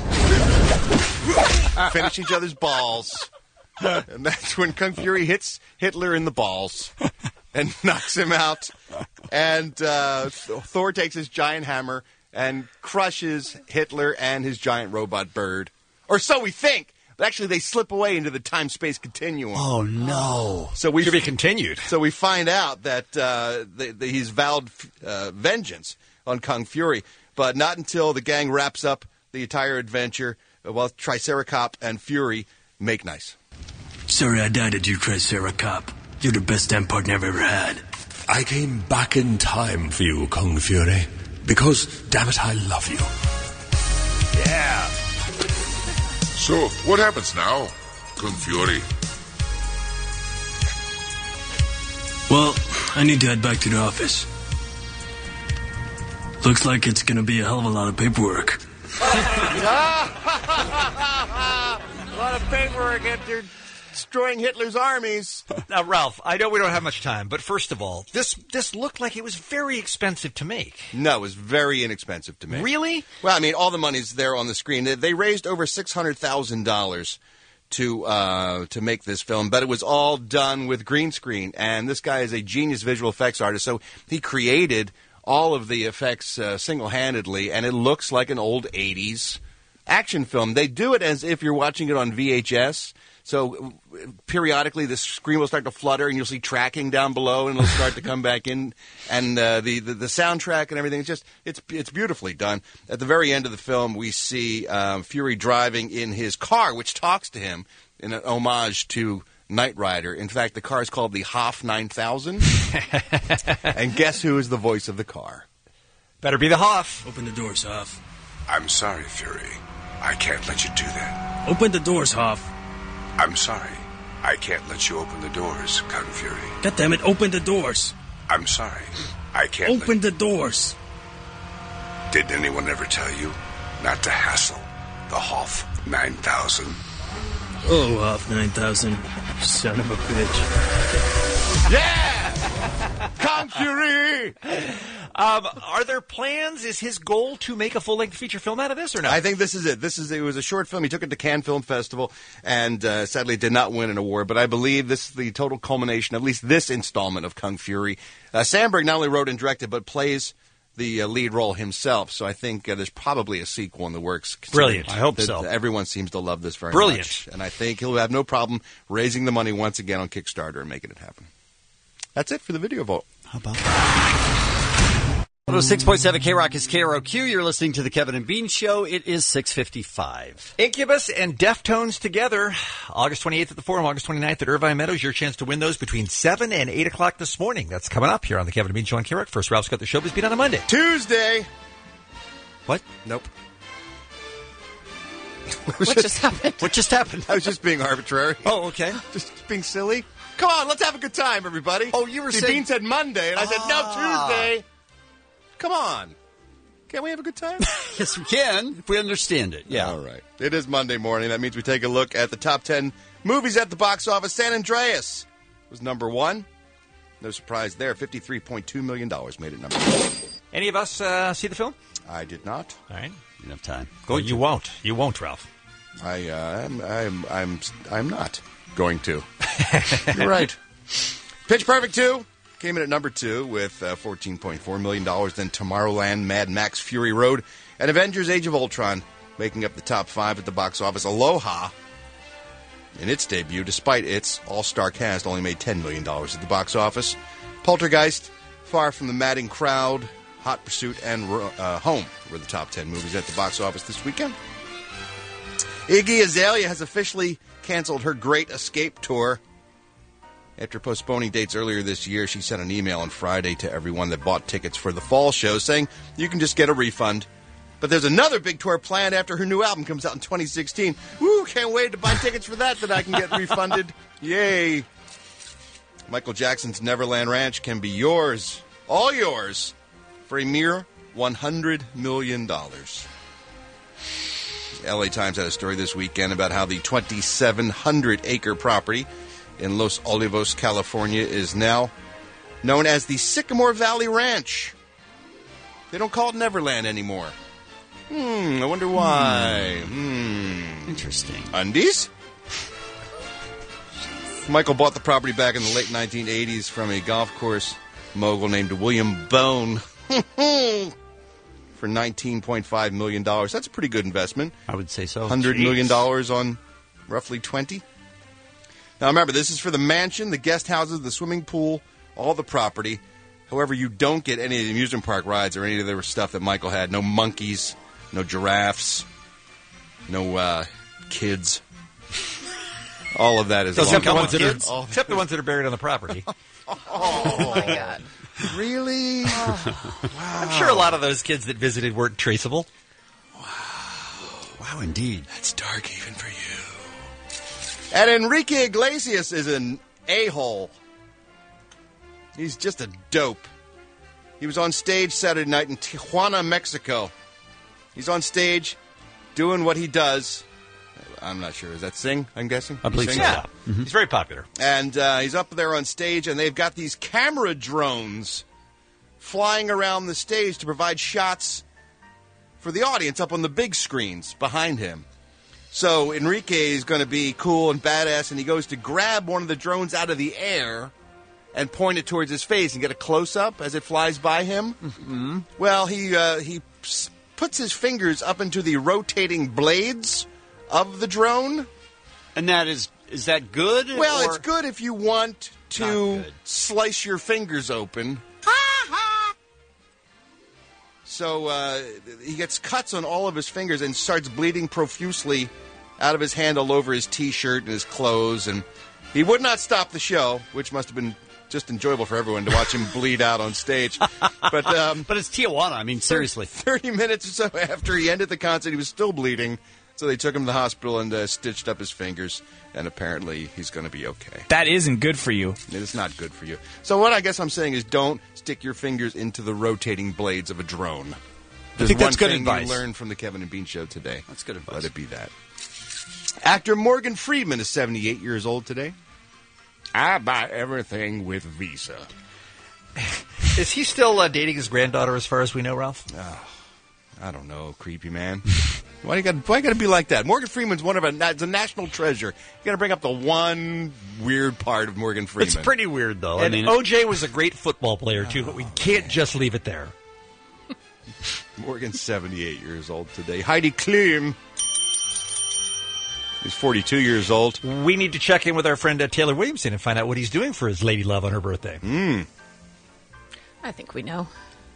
Finish each other's balls. And that's when Kung Fury hits Hitler in the balls and knocks him out. And Thor takes his giant hammer and crushes Hitler and his giant robot bird. Or so we think. But actually, they slip away into the time-space continuum. Oh, no. So we should be continued. So we find out that he's vowed vengeance on Kung Fury, but not until the gang wraps up the entire adventure while Triceracop and Fury make nice. Sorry I died at you, Triceracop. You're the best damn partner I've ever had. I came back in time for you, Kung Fury, because, damn it, I love you. Yeah. So, what happens now, Kung Fury? Well, I need to head back to the office. Looks like it's gonna be a hell of a lot of paperwork. A lot of paperwork after destroying Hitler's armies. Now, Ralph, I know we don't have much time, but first of all, this looked like it was very expensive to make. No, it was very inexpensive to make. Really? Well, I mean, all the money's there on the screen. They raised over $600,000 to make this film, but it was all done with green screen. And this guy is a genius visual effects artist, so he created all of the effects single-handedly, and it looks like an old 80s action film. They do it as if you're watching it on VHS. So periodically the screen will start to flutter and you'll see tracking down below and it'll start to come back in. And the soundtrack and everything, it's beautifully done. At the very end of the film, we see Fury driving in his car, which talks to him in an homage to Knight Rider. In fact, the car is called the Hoff 9000. And guess who is the voice of the car? Better be the Hoff. Open the doors, Hoff. I'm sorry, Fury. I can't let you do that. Open the doors, Hoff. I'm sorry. I can't let you open the doors, Kung Fury. God damn it, open the doors. I'm sorry. I can't Open the doors. Did anyone ever tell you not to hassle the Hoff 9000? Oh, Hoff 9000. Son of a bitch. Yeah! Kung Fury! Are there plans? Is his goal to make a full-length feature film out of this or not? I think this is it. It was a short film. He took it to Cannes Film Festival and sadly did not win an award. But I believe this is the total culmination, at least this installment of Kung Fury. Sandberg not only wrote and directed, but plays the lead role himself. So I think there's probably a sequel in the works. Brilliant. I hope so. Everyone seems to love this very Brilliant. much. And I think he'll have no problem raising the money once again on Kickstarter and making it happen. That's it for the video vote. How about that? 106.7 K-Rock is KROQ. You're listening to the Kevin and Bean Show. It is 6:55. Incubus and Deftones together. August 28th at the Forum, August 29th at Irvine Meadows. Your chance to win those between 7 and 8 o'clock this morning. That's coming up here on the Kevin and Bean Show on KROQ. First, Ralph's got the Showbiz Beat on a Monday. Tuesday. What? Nope. What just happened? What just happened? I was just being arbitrary. Oh, okay. Just being silly. Come on, let's have a good time, everybody. Oh, you were See, saying... Bean said Monday, and I said, no, Tuesday. Come on. Can't we have a good time? Yes, we can, if we understand it. Yeah. All right. It is Monday morning. That means we take a look at the top 10 movies at the box office. San Andreas was number 1. No surprise there. $53.2 million made it number 2. Any of us see the film? I did not. All right. Didn't have time. You won't. You won't, Ralph. I'm not going to. You're right. Pitch Perfect 2 came in at number 2 with $14.4 million. Then Tomorrowland, Mad Max Fury Road, and Avengers Age of Ultron making up the top 5 at the box office. Aloha, in its debut, despite its all-star cast, only made $10 million at the box office. Poltergeist, Far from the Madding Crowd, Hot Pursuit, and Home were the top 10 movies at the box office this weekend. Iggy Azalea has officially canceled her Great Escape tour. After postponing dates earlier this year, she sent an email on Friday to everyone that bought tickets for the fall show saying you can just get a refund. But there's another big tour planned after her new album comes out in 2016. Woo, can't wait to buy tickets for that I can get refunded. Yay. Michael Jackson's Neverland Ranch can be yours, all yours, for a mere $100 million. LA Times had a story this weekend about how the 2,700-acre property in Los Olivos, California, is now known as the Sycamore Valley Ranch. They don't call it Neverland anymore. I wonder why. Interesting. Undies? Michael bought the property back in the late 1980s from a golf course mogul named William Bone for $19.5 million. That's a pretty good investment. I would say so. $100 million on roughly 20. Now remember, this is for the mansion, the guest houses, the swimming pool, all the property. However, you don't get any of the amusement park rides or any of the stuff that Michael had. No monkeys, no giraffes, no kids. All of that is except the ones that are buried on the property. Oh my God! Really? Wow. I'm sure a lot of those kids that visited weren't traceable. Wow, indeed. That's dark even for you. And Enrique Iglesias is an a-hole. He's just a dope. He was on stage Saturday night in Tijuana, Mexico. He's on stage doing what he does. I'm not sure. Is that sing, I'm guessing? I believe so. Yeah. Mm-hmm. He's very popular. And he's up there on stage, and they've got these camera drones flying around the stage to provide shots for the audience up on the big screens behind him. So Enrique is going to be cool and badass, and he goes to grab one of the drones out of the air and point it towards his face and get a close-up as it flies by him. Mm-hmm. Well, he puts his fingers up into the rotating blades of the drone. And that is that good? Well, it's good if you want to slice your fingers open. So he gets cuts on all of his fingers and starts bleeding profusely out of his hand all over his T-shirt and his clothes. And he would not stop the show, which must have been just enjoyable for everyone to watch him bleed out on stage. But it's Tijuana. I mean, seriously. 30 minutes or so after he ended the concert, he was still bleeding. So they took him to the hospital and stitched up his fingers, and apparently he's going to be okay. That isn't good for you. It is not good for you. So what I guess I'm saying is don't stick your fingers into the rotating blades of a drone. I think that's good advice. advice. You learned from the Kevin and Bean Show today. That's good advice. Let it be that. Actor Morgan Freeman is 78 years old today. I buy everything with Visa. Is he still dating his granddaughter as far as we know, Ralph? I don't know, creepy man. Why you got to be like that? Morgan Freeman's it's a national treasure. You got to bring up the one weird part of Morgan Freeman. It's pretty weird, though. And OJ was a great football player, too, but we can't just leave it there. Morgan's 78 years old today. Heidi Klum is 42 years old. We need to check in with our friend Taylor Williamson and find out what he's doing for his lady love on her birthday. I think we know.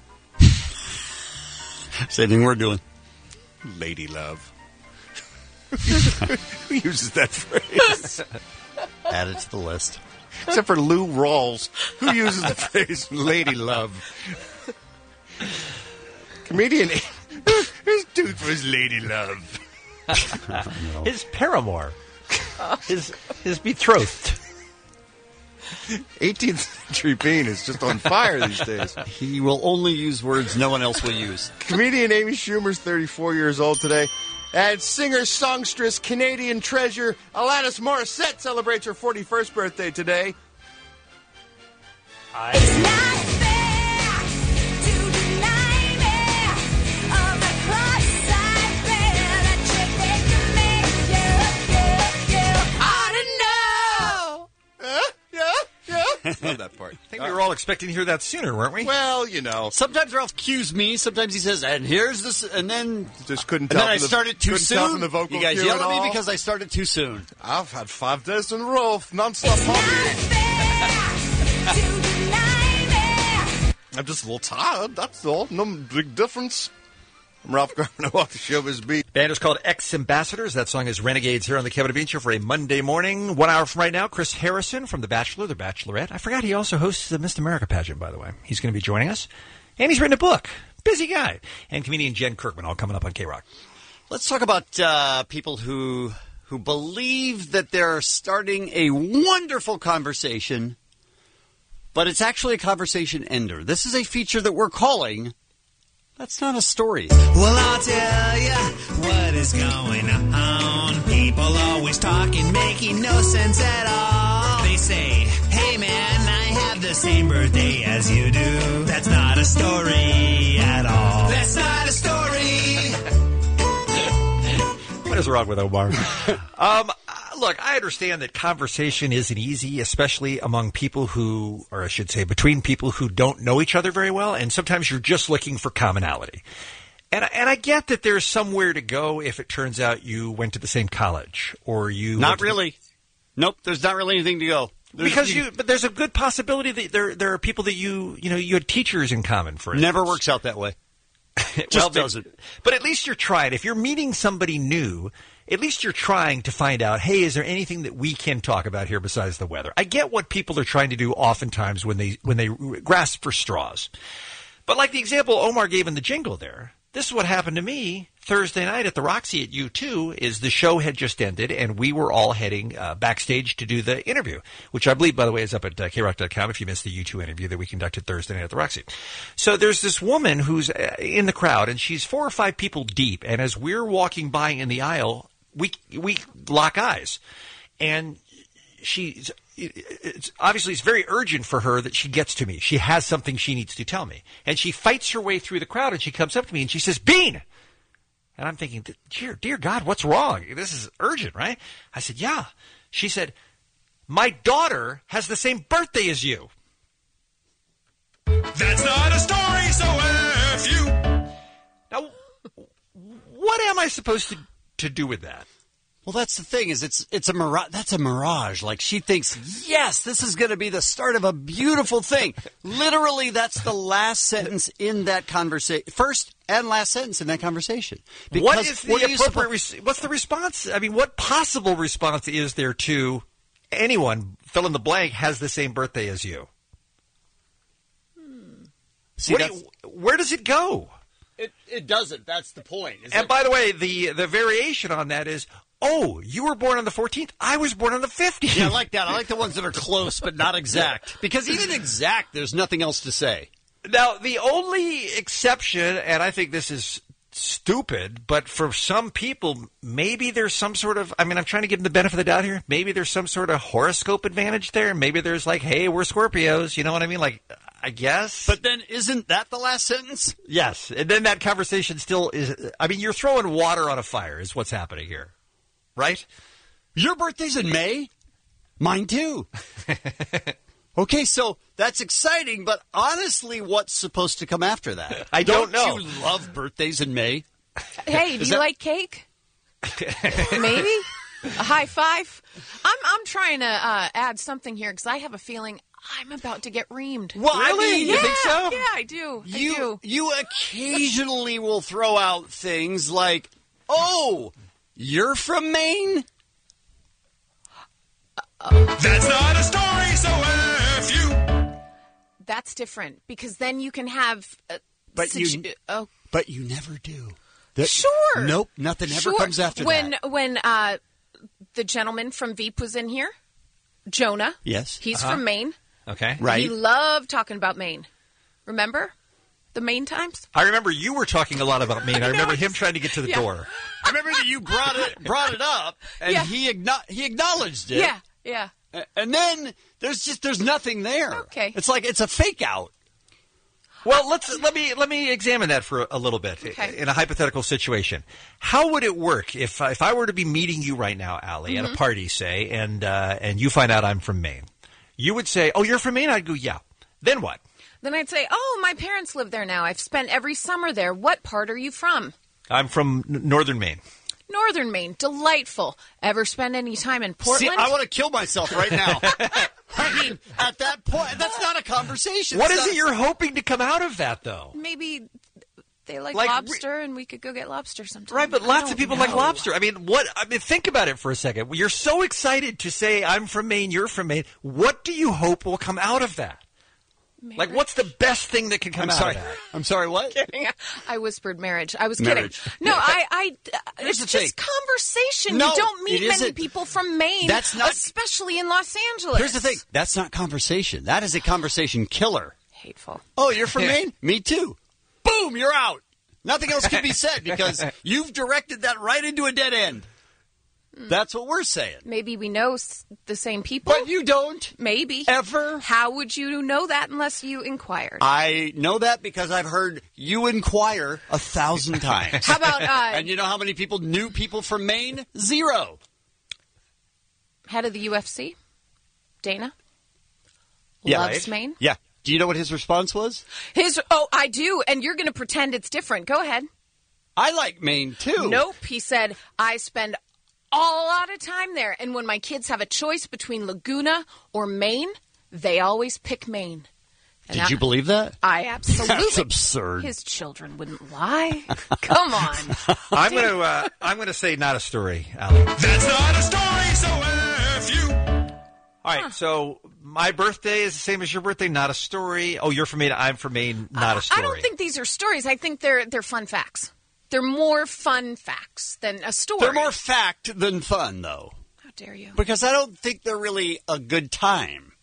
Same thing we're doing. Lady love. Who uses that phrase? Add it to the list. Except for Lou Rawls, who uses the phrase lady love. Comedian. His dude was lady love. His paramour. His betrothed. 18th century Bean is just on fire these days. He will only use words no one else will use. Comedian Amy Schumer's 34 years old today. And singer-songstress, Canadian treasure, Alanis Morissette celebrates her 41st birthday today. Love that part. I think we were all expecting to hear that sooner, weren't we? Well, you know. Sometimes Ralph cues me. Sometimes he says, "And here's this," and then just couldn't and tell. then I started too couldn't tell from soon. the vocal You guys cue yell at at me all. because I started too soon. I've had 5 days in a row of non-stop hobby. I'm just a little tired. That's all. No big difference. I'm Ralph Garman. I walk the showbiz beat. Band is called Ex-Ambassadors. That song is Renegades here on the Kevin and Bean Show for a Monday morning. 1 hour from right now, Chris Harrison from The Bachelor, The Bachelorette. I forgot he also hosts the Miss America pageant, by the way. He's going to be joining us. And he's written a book. Busy guy. And comedian Jen Kirkman, all coming up on K-Rock. Let's talk about people who believe that they're starting a wonderful conversation, but it's actually a conversation ender. This is a feature that we're calling That's Not a Story. Well, I'll tell ya what is going on. People always talking, making no sense at all. They say, hey man, I have the same birthday as you do. That's not a story at all. That's not a story. What is wrong with Omar? Look, I understand that conversation isn't easy, especially among people who, or I should say, between people who don't know each other very well, and sometimes you're just looking for commonality. And I get that there's somewhere to go if it turns out you went to the same college, or you... Not really. Nope, there's not really anything to go. But there's a good possibility that there are people that you had teachers in common, for instance. Never works out that way. Just doesn't. But at least you're trying. If you're meeting somebody new, at least you're trying to find out, hey, is there anything that we can talk about here besides the weather? I get what people are trying to do oftentimes when they grasp for straws. But like the example Omar gave in the jingle there, this is what happened to me Thursday night at the Roxy at U2, is the show had just ended, and we were all heading backstage to do the interview, which I believe, by the way, is up at krock.com if you missed the U2 interview that we conducted Thursday night at the Roxy. So there's this woman who's in the crowd, and she's 4 or 5 people deep, and as we're walking by in the aisle, we lock eyes. And it's very urgent for her that she gets to me. She has something she needs to tell me. And she fights her way through the crowd, and she comes up to me, and she says, Bean! And I'm thinking, dear God, what's wrong? This is urgent, right? I said, yeah. She said, my daughter has the same birthday as you. That's not a story, so F you. Now, what am I supposed to do with that? Well, that's the thing, is it's a mirage. That's a mirage. Like, she thinks, yes, this is going to be the start of a beautiful thing. Literally, that's the last sentence in that conversation. First and last sentence in that conversation. Because what is the appropriate what's the response? I mean, what possible response is there to anyone, fill in the blank, has the same birthday as you? See, where does it go? It doesn't. That's the point. And by the way, the variation on that is, oh, you were born on the 14th. I was born on the 15th. Yeah, I like that. I like the ones that are close but not exact. Because even exact, there's nothing else to say. Now, the only exception, and I think this is stupid, but for some people, maybe there's some sort of, I mean, I'm trying to give them the benefit of the doubt here. Maybe there's some sort of horoscope advantage there. Maybe there's like, hey, we're Scorpios. You know what I mean? Like, I guess. But then isn't that the last sentence? Yes. And then that conversation still is, I mean, you're throwing water on a fire is what's happening here. Right? Your birthday's in May? Mine too. Okay, so that's exciting, but honestly, what's supposed to come after that? I don't know. You love birthdays in May? Hey, do you like cake? Maybe? A high five? I'm trying to add something here because I have a feeling I'm about to get reamed. Well, really? Yeah, you think so? Yeah, I do. You occasionally will throw out things like, oh, you're from Maine? That's not a story, so F you. That's different because then you can have. But you never do. Sure. Nope. Nothing ever comes after that. When the gentleman from Veep was in here, Jonah. Yes. He's from Maine. Okay. Right. He loved talking about Maine. Remember? The Maine times? I remember you were talking a lot about Maine. I remember him trying to get to the door. I remember that you brought it up, and he acknowledged it. Yeah. And then there's nothing there. Okay. It's like it's a fake out. Well, let me examine that for a little bit in a hypothetical situation. How would it work if I were to be meeting you right now, Allie, at a party, say, and you find out I'm from Maine? You would say, "Oh, you're from Maine?" I'd go, "Yeah." Then what? Then I'd say, "Oh, my parents live there now. I've spent every summer there. What part are you from?" I'm from northern Maine. Northern Maine, delightful. Ever spend any time in Portland? See, I want to kill myself right now. I mean, at that point, that's not a conversation. What is it you're hoping to come out of that, though? Maybe they like lobster, and we could go get lobster sometime. Right, but lots of people like lobster. I mean, think about it for a second. You're so excited to say, I'm from Maine, you're from Maine. What do you hope will come out of that? Marriage. Like, what's the best thing that can come out of that? I'm sorry, what? I whispered marriage. I was marriage. kidding. No, it's just conversation. No, you don't meet many people from Maine, especially in Los Angeles. Here's the thing. That's not conversation. That is a conversation killer. Hateful. Oh, you're from Maine? Me too. Boom, you're out. Nothing else can be said because you've directed that right into a dead end. That's what we're saying. Maybe we know the same people. But you don't. Maybe. Ever. How would you know that unless you inquired? I know that because I've heard you inquire 1,000 times. How about... and you know how many people knew people from Maine? 0. Head of the UFC, Dana. Yeah, loves Maine. Yeah. Do you know what his response was? I do, and you're going to pretend it's different. Go ahead. I like Maine, too. Nope. He said, I spend a lot of time there, and when my kids have a choice between Laguna or Maine, they always pick Maine. And Did you believe that? I absolutely. That's absurd. His children wouldn't lie. Come on. I'm gonna say not a story, Alan. That's not a story, so F you. All right, so my birthday is the same as your birthday, not a story. Oh, you're from Maine, I'm from Maine, not a story. I don't think these are stories. I think they're fun facts. They're more fun facts than a story. They're more fact than fun, though. How dare you? Because I don't think they're really a good time.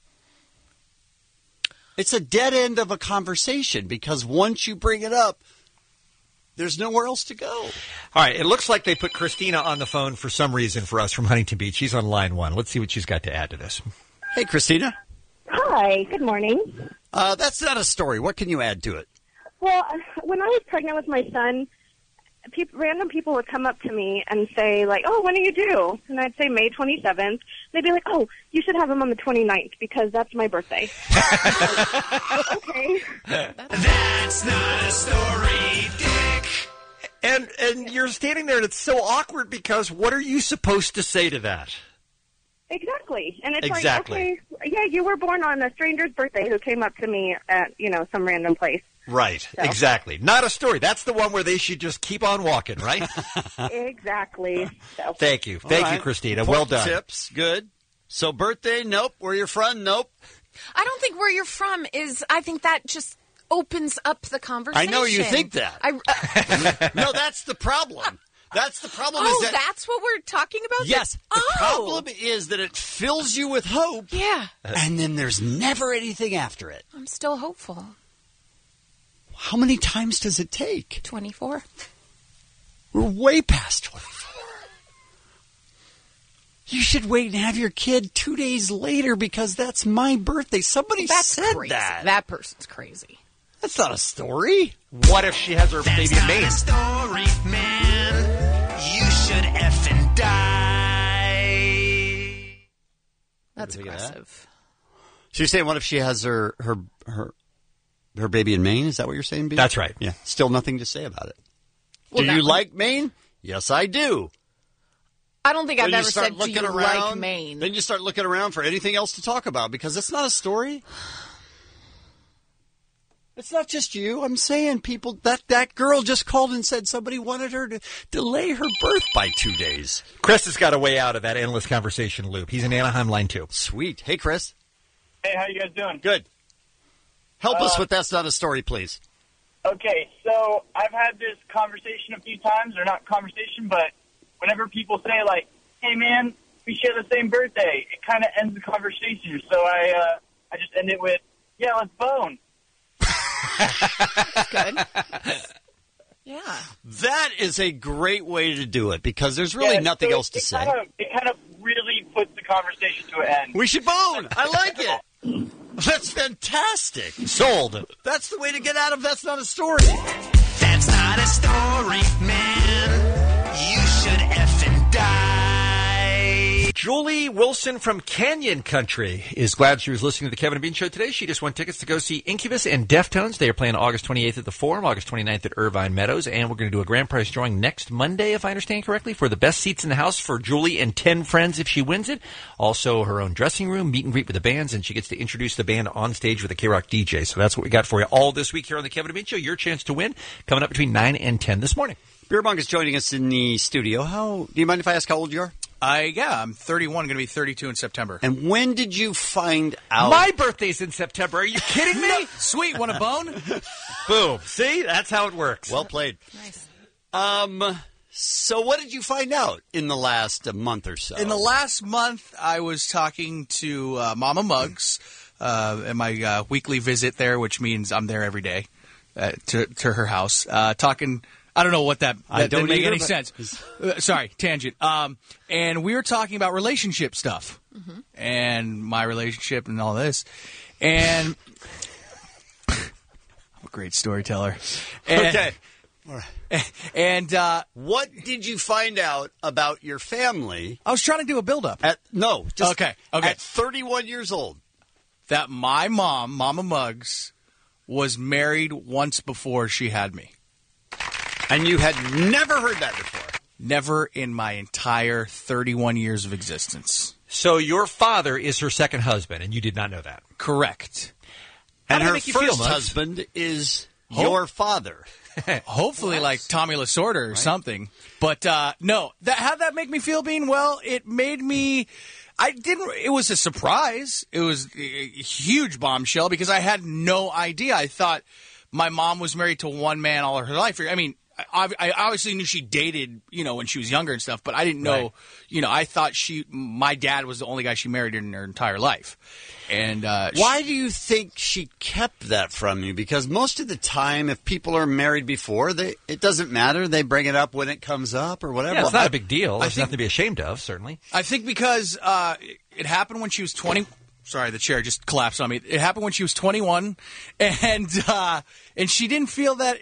It's a dead end of a conversation because once you bring it up, there's nowhere else to go. All right, it looks like they put Christina on the phone for some reason for us from Huntington Beach. She's on line 1. Let's see what she's got to add to this. Hey, Christina. Hi, good morning. That's not a story. What can you add to it? Well, when I was pregnant with my son, random people would come up to me and say, like, oh, when are you due? And I'd say May 27th. They'd be like, oh, you should have him on the 29th because that's my birthday. Like, okay. That's not a story, Dick. And you're standing there and it's so awkward because what are you supposed to say to that? Exactly. And it's exactly. like, okay, yeah, you were born on a stranger's birthday who came up to me at, some random place. Right, so. Exactly. Not a story. That's the one where they should just keep on walking, right? Exactly. So. Thank you. Thank you, Christina. Well done. Tips. Good. So birthday, nope. Where you're from, nope. I don't think where you're from is, I think that just opens up the conversation. I know you think that. No, that's the problem. That's the problem. Oh, that's what we're talking about? Yes. The problem is that it fills you with hope. Yeah. And then there's never anything after it. I'm still hopeful. How many times does it take? 24. We're way past 24. You should wait and have your kid 2 days later because that's my birthday. Somebody said crazy. that. That person's crazy. That's not a story. What if she has her baby in Maine? That's not a story, man. You should effing die. That's aggressive. So you're saying what if she has her baby in Maine? Is that what you're saying, B? That's right. Yeah. Still nothing to say about it. Well, do you like Maine? Yes, I do. I don't think I've ever said, do you like Maine? Then you start looking around for anything else to talk about because it's not a story. It's not just you. I'm saying people, that girl just called and said somebody wanted her to delay her birth by 2 days. Chris has got a way out of that endless conversation loop. He's in Anaheim line 2. Sweet. Hey, Chris. Hey, how you guys doing? Good. Help us with That's Not a Story, please. Okay, so I've had this conversation a few times, or not conversation, but whenever people say, like, hey, man, we share the same birthday, it kind of ends the conversation. So I just end it with, yeah, let's bone. Good. Yeah. That is a great way to do it because there's really nothing else to say. It kind of really puts the conversation to an end. We should bone. I like it. That's fantastic. Sold. That's the way to get out of That's Not a Story. That's not a story, man. You should effing die. Julie Wilson from Canyon Country is glad she was listening to the Kevin and Bean Show today. She just won tickets to go see Incubus and Deftones. They are playing August 28th at the Forum, August 29th at Irvine Meadows, and we're going to do a grand prize drawing next Monday, if I understand correctly, for the best seats in the house for Julie and 10 friends if she wins it. Also, her own dressing room, meet and greet with the bands, and she gets to introduce the band on stage with a K-Rock DJ. So that's what we got for you all this week here on the Kevin and Bean Show. Your chance to win coming up between 9 and 10 this morning. Beer Monk is joining us in the studio. Do you mind if I ask how old you are? I'm 31, going to be 32 in September. And when did you find out? My birthday's in September. Are you kidding me? Sweet, want a bone? Boom. See? That's how it works. Well played. Nice. So what did you find out in the last month or so? In the last month, I was talking to Mama Muggs at my weekly visit there, which means I'm there every day to her house, talking. I don't know what that didn't make any sense. Sorry, tangent. And we were talking about relationship stuff and my relationship and all this. And I'm a great storyteller. Okay. And what did you find out about your family? I was trying to do a build-up. At 31 years old. That my mom, Mama Muggs, was married once before she had me. And you had never heard that before? Never in my entire 31 years of existence. So your father is her second husband, and you did not know that? Correct. And her first husband is your father. Hopefully like Tommy Lasorda or something. But no, how'd that make me feel, Bean? Well, it made me... It was a surprise. It was a huge bombshell because I had no idea. I thought my mom was married to one man all her life. I mean... I obviously knew she dated, when she was younger and stuff, but I didn't know, I thought my dad was the only guy she married in her entire life. And why do you think she kept that from you? Because most of the time, if people are married before, it doesn't matter. They bring it up when it comes up or whatever. Yeah, it's not a big deal. There's nothing to be ashamed of, certainly. I think because it happened when she was 20. Sorry, the chair just collapsed on me. It happened when she was 21, and she didn't feel that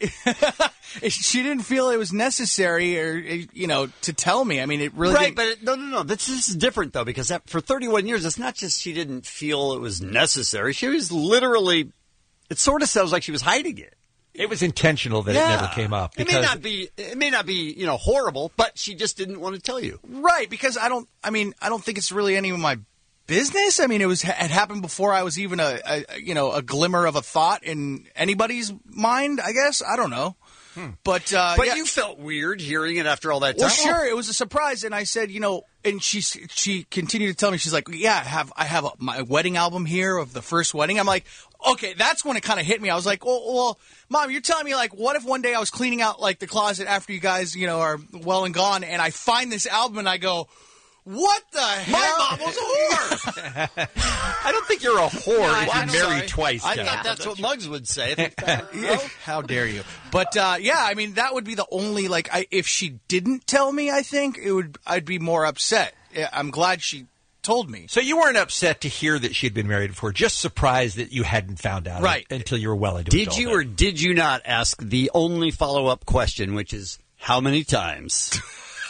she didn't feel it was necessary, or to tell me. I mean, it really right. But no. This is different though, because for 31 years, it's not just she didn't feel it was necessary. She was literally. It sort of sounds like she was hiding it. It was intentional that it never came up. It may not be horrible, but she just didn't want to tell you. Right, because I don't think it's really any of my business. I mean, it happened before I was even a glimmer of a thought in anybody's mind, I guess. I don't know. But you felt weird hearing it after all that time. Well, sure, it was a surprise, and I said, and she continued to tell me, she's like, yeah, I have my wedding album here of the first wedding. I'm like, okay, that's when it kind of hit me. I was like, well, Mom, you're telling me, like, what if one day I was cleaning out, like, the closet after you guys, are well and gone, and I find this album and I go, what the hell? My mom was a whore. I don't think you're a whore if you're married twice. I thought that's what Muggs would say. How dare you? But I mean, that would be the only if she didn't tell me, I think I'd be more upset. I'm glad she told me. So you weren't upset to hear that she'd been married before, just surprised that you hadn't found out until you were well into adulthood. Did you or did you not ask the only follow-up question, which is how many times?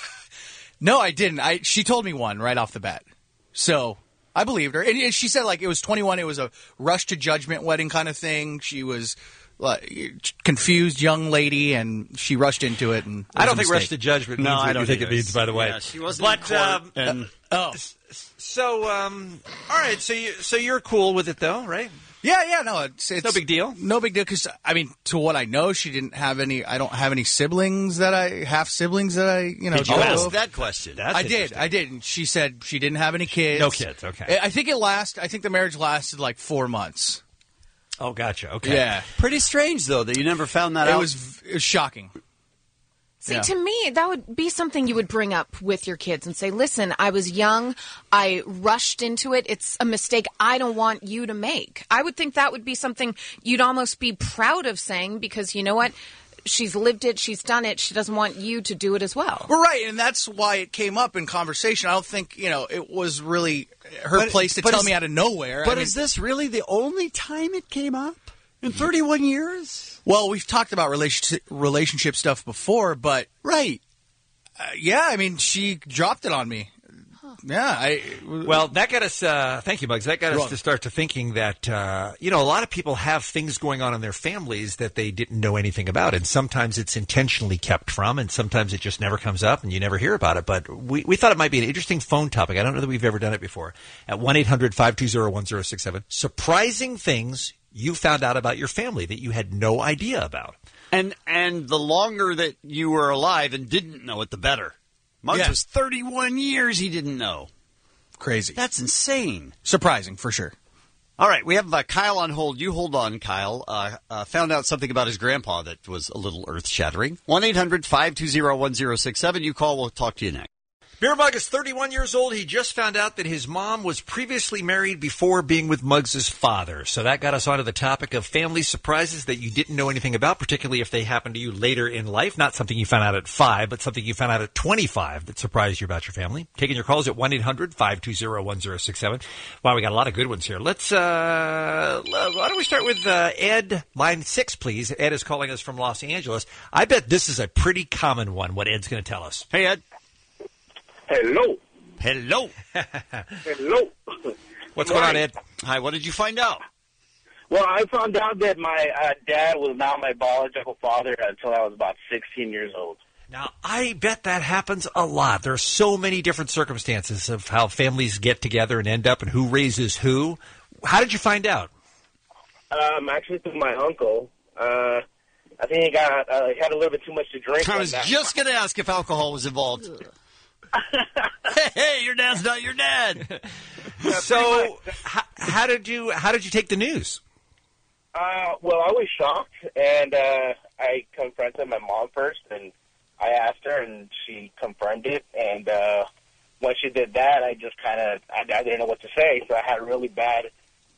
No, I didn't. She told me one right off the bat. So I believed her. And she said, it was 21. It was a rush to judgment wedding kind of thing. She was confused young lady, and she rushed into it. And I don't think rush to judgment means what you think it means, by the way. Yeah, she wasn't in court. So, all right. So you're cool with it, though, right? Yeah, no, it's no big deal. No big deal, because, I mean, to what I know, she didn't have any, I don't have any siblings that I Did you ask that question? I did, and she said she didn't have any kids. No kids, okay. I think the marriage lasted like 4 months. Oh, gotcha, okay. Yeah. Pretty strange, though, that you never found that out. It was shocking. See, to me, that would be something you would bring up with your kids and say, listen, I was young. I rushed into it. It's a mistake I don't want you to make. I would think that would be something you'd almost be proud of saying, because you know what? she's lived it, she's done it. She doesn't want you to do it as well. Well, right, and that's why it came up in conversation. I don't think, it was really her place to tell me out of nowhere. But is this really the only time it came up in 31 years? Well, we've talked about relationship stuff before, but... Right. She dropped it on me. Yeah. Well, that got us, thank you, Muggs, that got us to start to thinking that, a lot of people have things going on in their families that they didn't know anything about. And sometimes it's intentionally kept from, and sometimes it just never comes up and you never hear about it. But we thought it might be an interesting phone topic. I don't know that we've ever done it before. At 1-800-520-1067. Surprising things you found out about your family that you had no idea about. And the longer that you were alive and didn't know it, the better. Muggs was 31 years he didn't know. Crazy. That's insane. Surprising, for sure. All right, we have Kyle on hold. You hold on, Kyle. Found out something about his grandpa that was a little earth-shattering. 1-800-520-1067. You call, we'll talk to you next. Beer Mug is 31 years old. He just found out that his mom was previously married before being with Muggs' father. So that got us onto the topic of family surprises that you didn't know anything about, particularly if they happened to you later in life. Not something you found out at 5, but something you found out at 25 that surprised you about your family. Taking your calls at 1-800-520-1067. Wow, we got a lot of good ones here. Let's, why don't we start with Ed, line 6, please. Ed is calling us from Los Angeles. I bet this is a pretty common one, what Ed's going to tell us. Hey, Ed. Hello. Hello. Hello. What's going on, Ed? Hi, what did you find out? Well, I found out that my dad was not my biological father until I was about 16 years old. Now, I bet that happens a lot. There are so many different circumstances of how families get together and end up and who raises who. How did you find out? Actually, through my uncle. I think he had a little bit too much to drink. I was just going to ask if alcohol was involved. Hey, your dad's not your dad. So, how did you take the news? Well, I was shocked, and I confronted my mom first, and I asked her, and she confirmed it. And when she did that, I just I didn't know what to say. So I had a really bad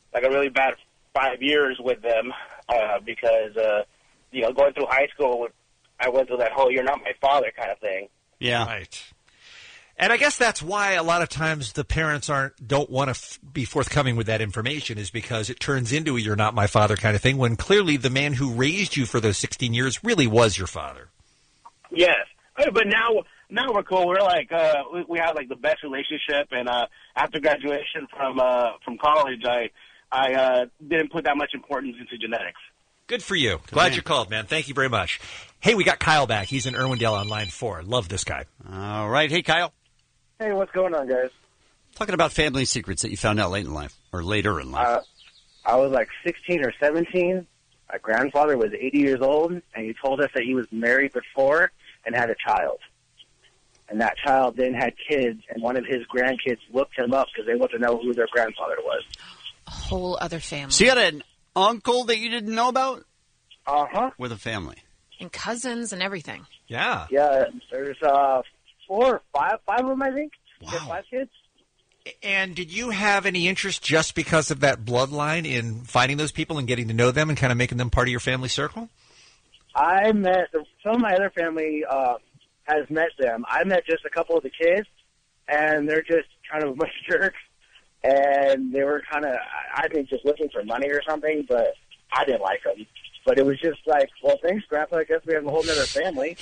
5 years with them because going through high school, I went through that whole "you're not my father" kind of thing. Yeah, right. And I guess that's why a lot of times the parents don't want to be forthcoming with that information, is because it turns into a "you're not my father" kind of thing, when clearly the man who raised you for those 16 years really was your father. Yes, but now we're cool. We're we have the best relationship, and after graduation from college, I didn't put that much importance into genetics. Good for you. Glad you called, man. Thank you very much. Hey, we got Kyle back. He's in Irwindale on line 4. Love this guy. All right. Hey, Kyle. Hey, what's going on, guys? Talking about family secrets that you found out late in life, or later in life. I was 16 or 17. My grandfather was 80 years old, and he told us that he was married before and had a child. And that child then had kids, and one of his grandkids looked him up because they wanted to know who their grandfather was. A whole other family. So you had an uncle that you didn't know about? Uh-huh. With a family. And cousins and everything. Yeah. Yeah, there's 4 or 5 of them, I think. Wow. 5 kids. And did you have any interest just because of that bloodline in finding those people and getting to know them and kind of making them part of your family circle? I met some of my other family has met them. I met just a couple of the kids, and they're just kind of a bunch of jerks. And they were kind of, I think, just looking for money or something, but I didn't like them. But it was just well, thanks, Grandpa. I guess we have a whole other family.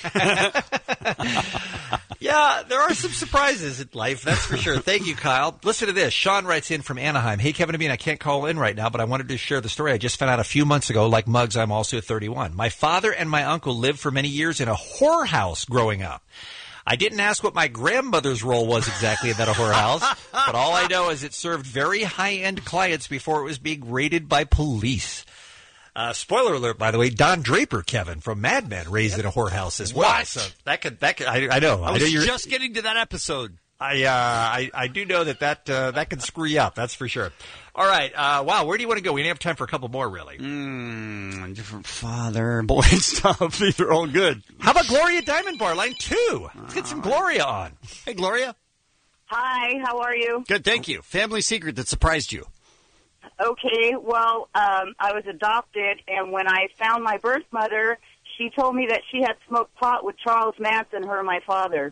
Yeah, there are some surprises in life, that's for sure. Thank you, Kyle. Listen to this. Sean writes in from Anaheim. Hey, Kevin and Bean, I can't call in right now, but I wanted to share the story. I just found out a few months ago, like Muggs, I'm also 31. My father and my uncle lived for many years in a whorehouse growing up. I didn't ask what my grandmother's role was exactly in that whorehouse, but all I know is it served very high-end clients before it was being raided by police. Spoiler alert, by the way, Don Draper, Kevin, from Mad Men, raised in a whorehouse as well. What? So that could, I know. I was just getting to that episode. I do know that can screw you up, that's for sure. All right, wow, where do you want to go? We only have time for a couple more, really. Different father, boy, stuff. These are all good. How about Gloria Diamond Bar, line 2? Let's get some Gloria on. Hey, Gloria. Hi, how are you? Good, thank you. Family secret that surprised you. Okay, well, I was adopted, and when I found my birth mother, She told me that she had smoked pot with Charles Manson, her and my father.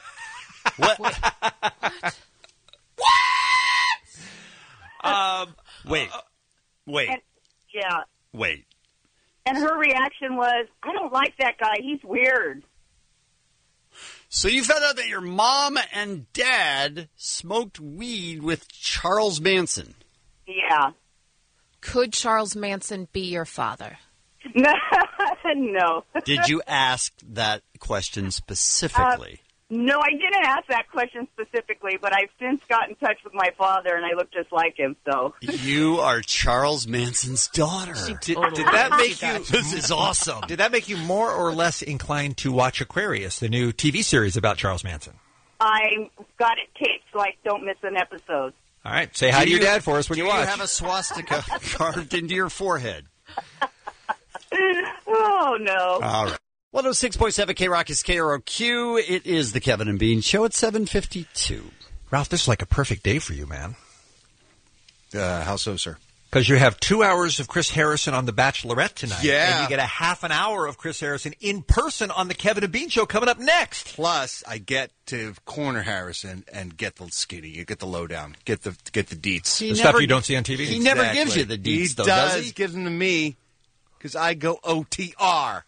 Wait. And, yeah. Wait. And her reaction was, I don't like that guy. He's weird. So you found out that your mom and dad smoked weed with Charles Manson. Yeah. Could Charles Manson be your father? No. Did you ask that question specifically? No, I didn't ask that question specifically, but I've since got in touch with my father, and I look just like him, so. You are Charles Manson's daughter. Did that make you... This is awesome. Did that make you more or less inclined to watch Aquarius, the new TV series about Charles Manson? I got it taped, so I don't miss an episode. All right. Say hi to your dad for us when you watch. Do you have a swastika carved into your forehead? Oh, no. All right. 106.7 K-Rock is KROQ. It is the Kevin and Bean Show at 7:52. Ralph, this is like a perfect day for you, man. How so, sir? Because you have 2 hours of Chris Harrison on The Bachelorette tonight. Yeah. And you get a half an hour of Chris Harrison in person on the Kevin and Bean Show coming up next. Plus, I get to corner Harrison and get the skinny, you get the lowdown, get the deets. The stuff you don't see on TV? He never gives you the deets, though, does he? Gives them to me because I go OTR.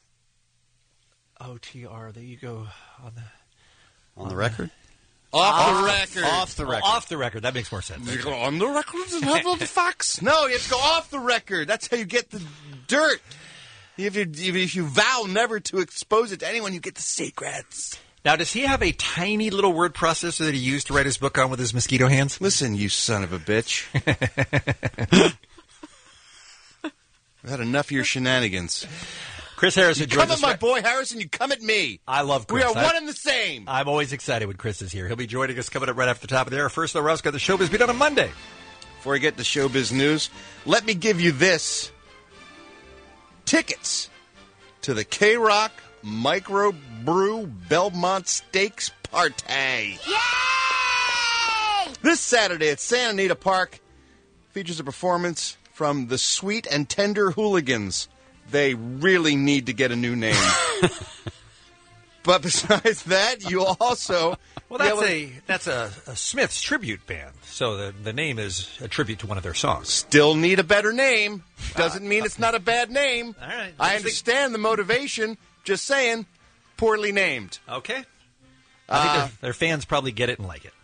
OTR, there you go. On the record? Off the record. Off the record. Off the record. That makes more sense. You go on the record and have all the facts. No, you have to go off the record. That's how you get the dirt. If you vow never to expose it to anyone, you get the secrets. Now, does he have a tiny little word processor that he used to write his book on with his mosquito hands? Listen, you son of a bitch. I've had enough of your shenanigans. Chris Harrison You come at my boy Harrison, you come at me. I love Chris. We are one and the same. I'm always excited when Chris is here. He'll be joining us coming up right after the top of the hour. First, though, Ralph's got the Showbiz Beat on a Monday. Before I get to Showbiz News, let me give you this. Tickets to the K-Rock Micro Brew Belmont Stakes Party. Yay! This Saturday at Santa Anita Park features a performance from the Sweet and Tender Hooligans. They really need to get a new name. But besides that, you also... Well, that's a Smith's tribute band, so the name is a tribute to one of their songs. Still need a better name. Doesn't mean it's not a bad name. All right. I understand the motivation. Just saying, poorly named. Okay. I think their fans probably get it and like it.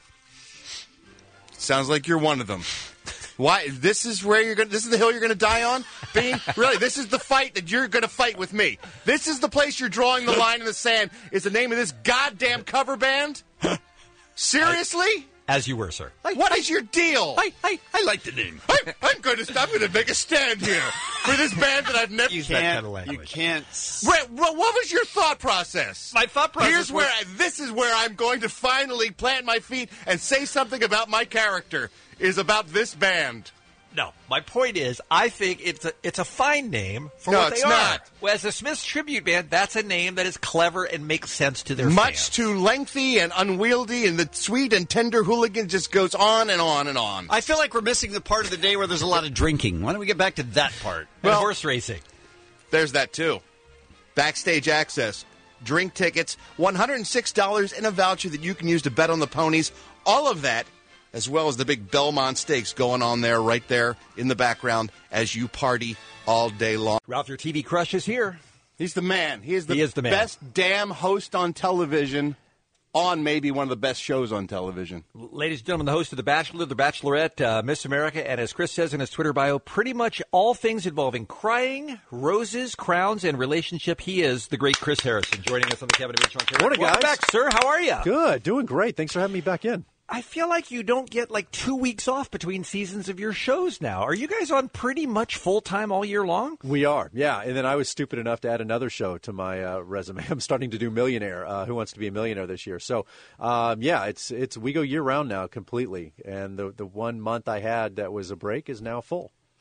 Sounds like you're one of them. Why? This is where you're going. This is the hill you're going to die on, Bean. Really, this is the fight that you're going to fight with me. This is the place you're drawing the line in the sand. Is the name of this goddamn cover band? Seriously? As you were, sir. What is your deal? I like the name. I'm going to make a stand here for this band that I've never. You can't. What was your thought process? My thought process. Here's where this is where I'm going to finally plant my feet and say something about my character. Is about this band. No, my point is, I think it's a fine name for what they are. Not. Well, as a Smiths tribute band, that's a name that is clever and makes sense to their fans. Much too lengthy and unwieldy, and the Sweet and Tender Hooligan just goes on and on and on. I feel like we're missing the part of the day where there's a lot of drinking. Why don't we get back to that part? And horse racing. There's that, too. Backstage access, drink tickets, $106 and a voucher that you can use to bet on the ponies. All of that, as well as the big Belmont Stakes going on there, right there in the background as you party all day long. Ralph, your TV crush is here. He's the man. He is the man. Best damn host on television on maybe one of the best shows on television. Ladies and gentlemen, the host of The Bachelor, The Bachelorette, Miss America, and as Chris says in his Twitter bio, pretty much all things involving crying, roses, crowns, and relationship. He is the great Chris Harrison, joining us on the Kevin and Bean Show. Morning, guys. Welcome back, sir. How are you? Good. Doing great. Thanks for having me back in. I feel like you don't get like 2 weeks off between seasons of your shows now. Are you guys on pretty much full-time all year long? We are, yeah. And then I was stupid enough to add another show to my resume. I'm starting to do Millionaire, Who Wants to Be a Millionaire this year. So, yeah, it's we go year-round now completely. And the 1 month I had that was a break is now full.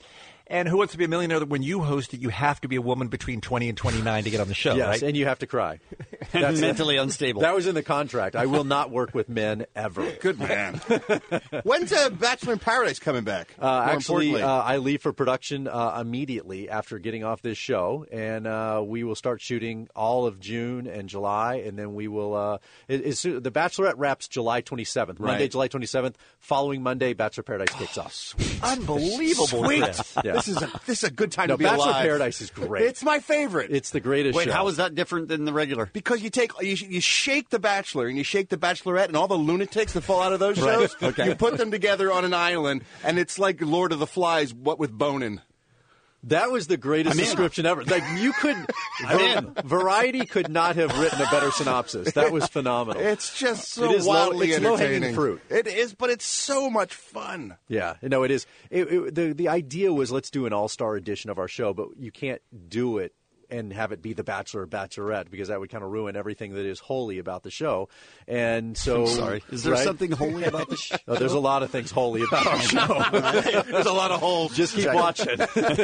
And Who Wants to Be a Millionaire, when you host it, you have to be a woman between 20 and 29 to get on the show, yes, right? and you have to cry. And mentally unstable. That was in the contract. I will not work with men ever. Good man. When's Bachelor in Paradise coming back? Actually, I leave for production immediately after getting off this show, and we will start shooting all of June and July, and then we will. The Bachelorette wraps July 27th, Monday, Right. July 27th. Following Monday, Bachelor Paradise kicks off. Unbelievable. Sweet. Yeah. This is a good time No, to be Bachelor alive. Paradise is great. It's my favorite. It's the greatest Wait, show. how is that different than the regular? Because you shake the Bachelor and you shake the Bachelorette and all the lunatics that fall out of those Right. shows. Okay. You put them together on an island, and it's like Lord of the Flies, what with Bonin. That was the greatest I'm in. description ever. Like you could, Variety could not have written a better synopsis. That was phenomenal. It's just so It is wildly it's low-hanging entertaining. fruit. It is, but it's so much fun. Yeah, no, it is. The idea was let's do an all-star edition of our show, but you can't do it and have it be The Bachelor or Bachelorette because that would kind of ruin everything that is holy about the show. And so, I'm sorry. Is there right? something holy about the show? Oh, there's a lot of things holy about our show. There's a lot of holes. Just keep watching.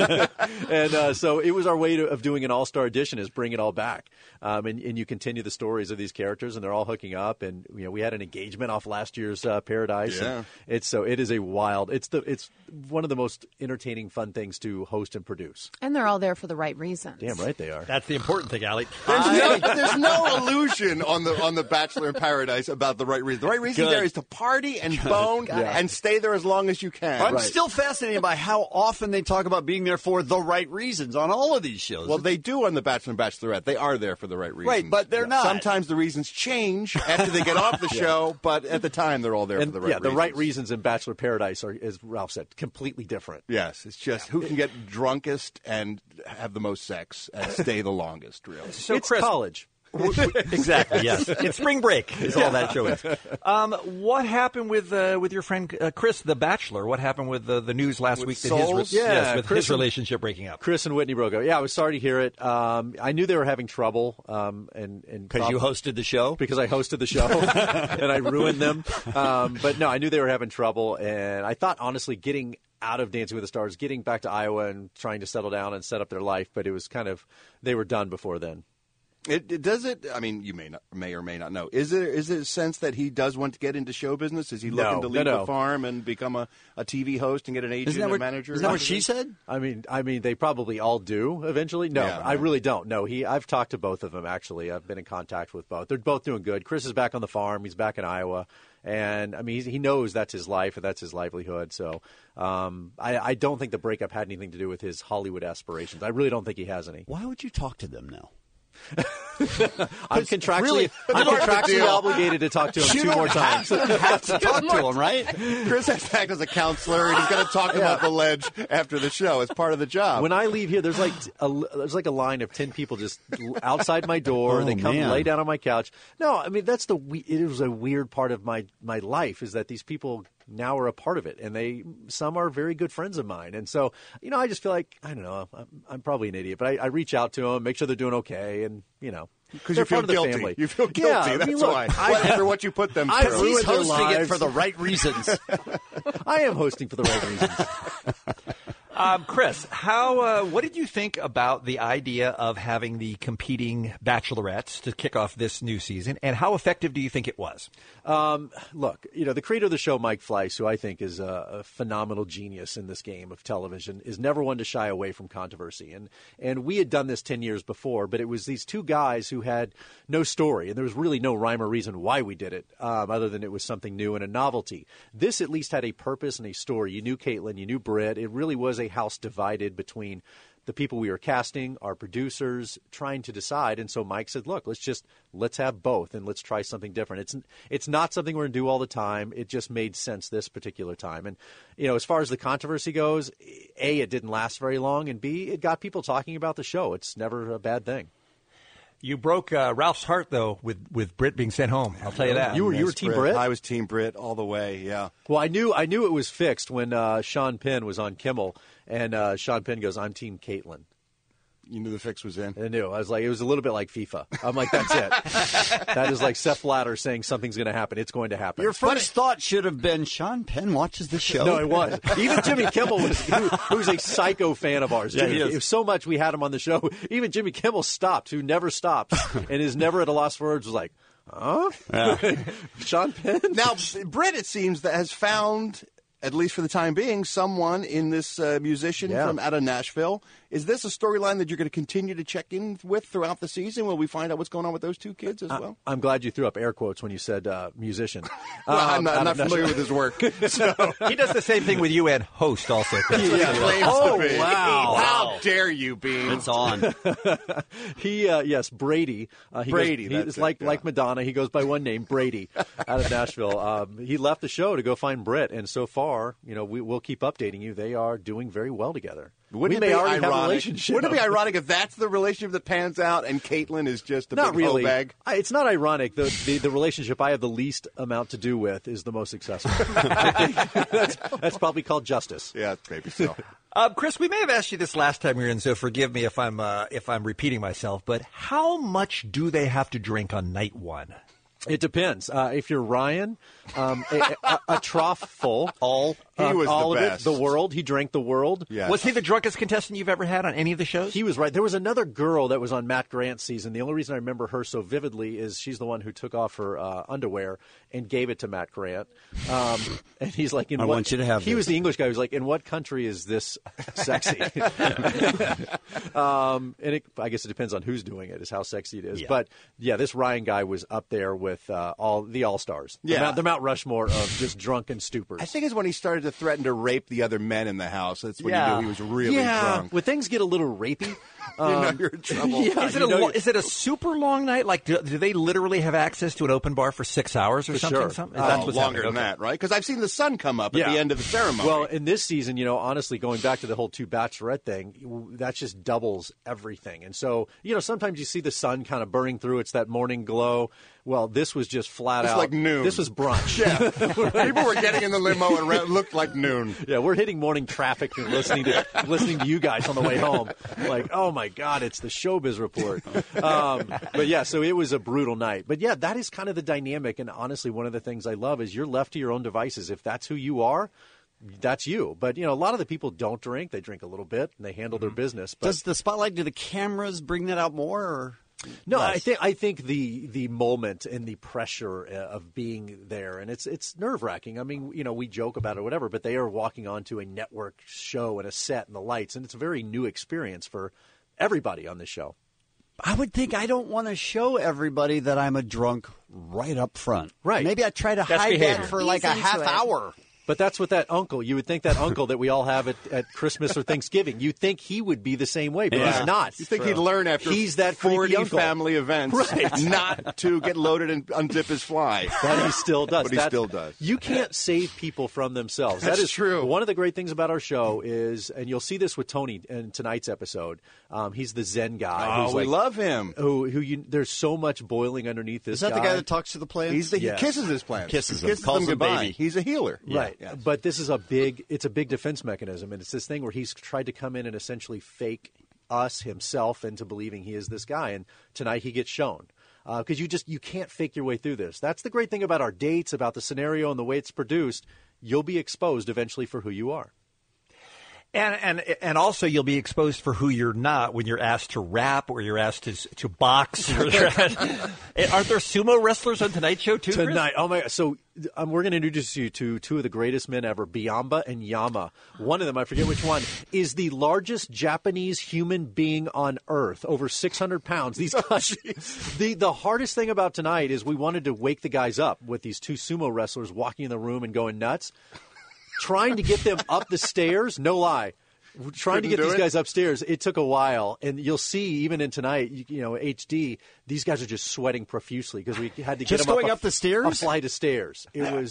And so it was our way of doing an all-star edition is bring it all back. And you continue the stories of these characters, and they're all hooking up. And we had an engagement off last year's Paradise. Yeah. And it is a wild. It's one of the most entertaining, fun things to host and produce. And they're all there for the right reasons. Damn right they are. That's the important thing, Allie. There's no illusion on the Bachelor in Paradise about the right reason. The right reason Good. there is to party and bone and stay there as long as you can. I'm still fascinated by how often they talk about being there for the right reasons on all of these shows. Well, they do on The Bachelor and Bachelorette. They are there for the right reasons. Right, but they're not. Sometimes the reasons change after they get off the show, but at the time they're all there for the right reasons. the right reasons in Bachelor Paradise are, as Ralph said, completely different. Yes, it's just who can get drunkest and have the most sex and stay the longest, really. So, It's Chris, college. Exactly. Yes, it's spring break is all that show is. What happened with your friend Chris, the Bachelor? What happened with the news last week? Souls? With Chris his relationship breaking up. Chris and Whitney broke up. Yeah, I was sorry to hear it. I knew they were having trouble, and because you hosted the show. Because I hosted the show, and I ruined them. But no, I knew they were having trouble, and I thought honestly getting out of Dancing with the Stars, getting back to Iowa and trying to settle down and set up their life, but it was kind of they were done before then. It does it. I mean, you may or may not know. Is it a sense that he does want to get into show business? Is he looking to leave the farm and become a TV host and get an agent and manager? Isn't that what she said? I mean, they probably all do eventually. No, Yeah, I really don't. No, I've talked to both of them actually. I've been in contact with both. They're both doing good. Chris is back on the farm. He's back in Iowa. And, I mean, he knows that's his life and that's his livelihood. So I don't think the breakup had anything to do with his Hollywood aspirations. I really don't think he has any. Why would you talk to them now? I'm contractually obligated to talk to him two more times. You have to talk to him, right? Chris has to act as a counselor, and he's going to talk about the ledge after the show. It's part of the job. When I leave here, there's like a line of 10 people just outside my door. Oh, they come man. lay down on my couch. No, I mean that's it was a weird part of my life is that these people now are a part of it, and some are very good friends of mine. And so, I just feel like I don't know. I'm probably an idiot, but I reach out to them, make sure they're doing okay, and because they're you feel part of the guilty. family. You feel guilty. Yeah, I That's mean, look, why. After what you put them I through. He's ruined their hosting it lives. for the right reasons. I am hosting for the right reasons. Chris, what did you think about the idea of having the competing bachelorettes to kick off this new season, and how effective do you think it was? Look, the creator of the show, Mike Fleiss, who I think is a phenomenal genius in this game of television, is never one to shy away from controversy. And we had done this 10 years before, but it was these two guys who had no story, and there was really no rhyme or reason why we did it, other than it was something new and a novelty. This at least had a purpose and a story. You knew Caitlin, you knew Britt. It really was a house divided between the people we were casting, our producers, trying to decide. And so Mike said, look, let's have both and let's try something different. It's not something we're going to do all the time. It just made sense this particular time. And, as far as the controversy goes, A, it didn't last very long, and B, it got people talking about the show. It's never a bad thing. You broke Ralph's heart, though, with Britt being sent home. I'll tell you that. You were Team Britt? I was Team Britt all the way, yeah. Well, I knew it was fixed when Sean Penn was on Kimmel, and Sean Penn goes, I'm Team Caitlin. You knew the fix was in. I knew. I was like, it was a little bit like FIFA. I'm like, that's it. That is like Seth Blatter saying something's going to happen. It's going to happen. Your first thought should have been, Sean Penn watches the show. No, it was. Even Jimmy Kimmel who's a psycho fan of ours. Yeah, he is. It was so much we had him on the show. Even Jimmy Kimmel stopped, who never stops and is never at a loss for words, was like, huh? Yeah. Sean Penn? Now, Britt, it seems, that has found, at least for the time being, someone in this musician from out of Nashville. Is this a storyline that you're going to continue to check in with throughout the season? Will we find out what's going on with those two kids as well? I'm glad you threw up air quotes when you said musician. Well, I'm not familiar with his work. So. He does the same thing with you and host also. Wow. How dare you, Bean? It's on. Yes, Brady. Brady. He's like Madonna. He goes by one name, Brady, out of Nashville. He left the show to go find Britt, and so far, we'll keep updating you. They are doing very well together. Wouldn't it be ironic if that's the relationship that pans out and Caitlyn is just a not big really. hoe bag? It's not ironic. The relationship I have the least amount to do with is the most successful. I think that's probably called justice. Yeah, maybe so. Chris, we may have asked you this last time we were in, so forgive me if I'm repeating myself. But how much do they have to drink on night one? It depends. If you're Ryan, a trough full. He was all the of best. it. The world. He drank the world. Yes. Was he the drunkest contestant you've ever had on any of the shows? He was right. There was another girl that was on Matt Grant's season. The only reason I remember her so vividly is she's the one who took off her underwear and gave it to Matt Grant. And he's like, I want you to have He this. was the English guy who was like, in what country is this sexy? I guess it depends on who's doing it, is how sexy it is. Yeah. But, yeah, this Ryan guy was up there with all the All-Stars. Yeah. The Mount Rushmore of just drunken stupers. I think it's when he started to threaten to rape the other men in the house. That's when you knew he was really drunk. When things get a little rapey, You know you're in trouble. Yeah, Is it a super long night? Like, do they literally have access to an open bar for 6 hours or For something? sure. Something? That's what's longer happening. than that, right? Because I've seen the sun come up at the end of the ceremony. Well, in this season, honestly, going back to the whole two bachelorette thing, that just doubles everything. And so, sometimes you see the sun kind of burning through. It's that morning glow. Well, this was just flat It's out. like noon. This was brunch. Yeah. People were getting in the limo and it looked like noon. Yeah, we're hitting morning traffic and listening to you guys on the way home. Like, oh my God, it's the Showbiz Report. But yeah, so it was a brutal night. But yeah, that is kind of the dynamic. And honestly, one of the things I love is you're left to your own devices. If that's who you are, that's you. But, a lot of the people don't drink. They drink a little bit and they handle their business. But Does the spotlight, do the cameras bring that out more? Or? No, less? I think the moment and the pressure of being there, and it's nerve-wracking. I mean, we joke about it or whatever, but they are walking onto a network show and a set and the lights, and it's a very new experience for everybody on the show. I would think I don't want to show everybody that I'm a drunk right up front. Right. Maybe I try to That's hide behavior. that for He's like a into half it. hour. But that's what that uncle, you would think that uncle that we all have at Christmas or Thanksgiving, you think he would be the same way, but he's not. You think he'd learn after he's that 40 uncle. family events not to get loaded and unzip his fly. But he still does. But he still does. You can't save people from themselves. That's that is true. One of the great things about our show is, and you'll see this with Tony in tonight's episode, he's the Zen guy. Oh, who's we love him. There's so much boiling underneath this Is that guy. the guy that talks to the plants? He Yes. kisses his plants. Kisses them. Kisses Calls them them goodbye. baby. He's a healer. Right. Yeah. But this is a big defense mechanism, and it's this thing where he's tried to come in and essentially fake us, himself, into believing he is this guy. And tonight he gets shown. Because you can't fake your way through this. That's the great thing about our dates, about the scenario and the way it's produced. You'll be exposed eventually for who you are. And also you'll be exposed for who you're not when you're asked to rap or you're asked to box. Aren't there sumo wrestlers on Tonight's Show too? Chris? Tonight, oh my God! So we're going to introduce you to two of the greatest men ever, Biamba and Yama. One of them, I forget which one, is the largest Japanese human being on Earth, over 600 pounds. These guys, the hardest thing about tonight is we wanted to wake the guys up with these two sumo wrestlers walking in the room and going nuts. Trying to get them up the stairs, no lie. Trying to get these guys upstairs, it took a while. And you'll see, even in tonight, HD, these guys are just sweating profusely because we had to get Just them going up the stairs? A flight of stairs. It was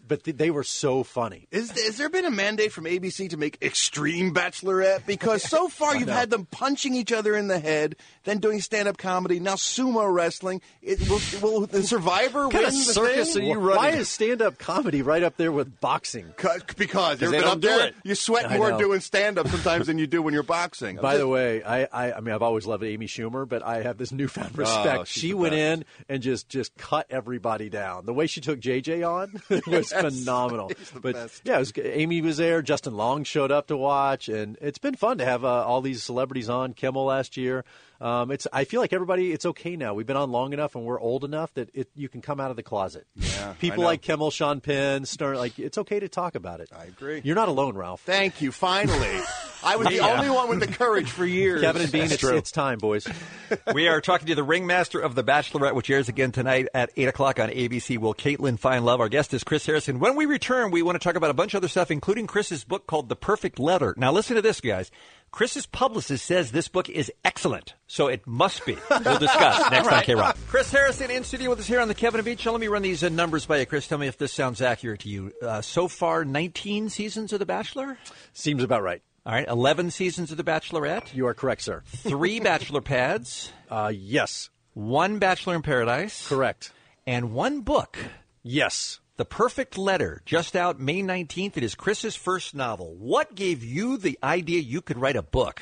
but they were so funny. Has there been a mandate from ABC to make Extreme Bachelorette? Because so far you've had them punching each other in the head, then doing stand-up comedy, now sumo wrestling. Will the Survivor win the circus thing? are you running? Why is stand-up comedy right up there with boxing? Because they been don't up do there. it. You sweat more doing stand-up sometimes than you do when you're boxing. By the way, I mean, I've always loved Amy Schumer, but I have this newfound respect. She went in and just cut everybody down. The way she took JJ on was phenomenal. But yeah, Amy was there. Justin Long showed up to watch, and it's been fun to have all these celebrities on. Kimmel last year. I feel like everybody. It's okay now. We've been on long enough, and we're old enough that you can come out of the closet. Yeah, people like Kimmel, Sean Penn, Stern. Like it's okay to talk about it. I agree. You're not alone, Ralph. Thank you. Finally, I was the only one with the courage for years. Kevin and Bean, it's time, boys. We are talking to the ringmaster of The Bachelorette, which airs again tonight at 8 o'clock on ABC. Will Caitlin find love? Our guest is Chris Harrison. When we return, we want to talk about a bunch of other stuff, including Chris's book called The Perfect Letter. Now, listen to this, guys. Chris's publicist says this book is excellent, so it must be. We'll discuss next on K-Rock. Chris Harrison in studio with us here on the Kevin and Bean Show. Let me run these numbers by you, Chris. Tell me if this sounds accurate to you. So far, 19 seasons of The Bachelor? Seems about right. All right, 11 seasons of The Bachelorette? You are correct, sir. 3 Bachelor pads? Yes. 1 Bachelor in Paradise? Correct. And 1 book? Yes. The Perfect Letter, just out May 19th. It is Chris's first novel. What gave you the idea you could write a book?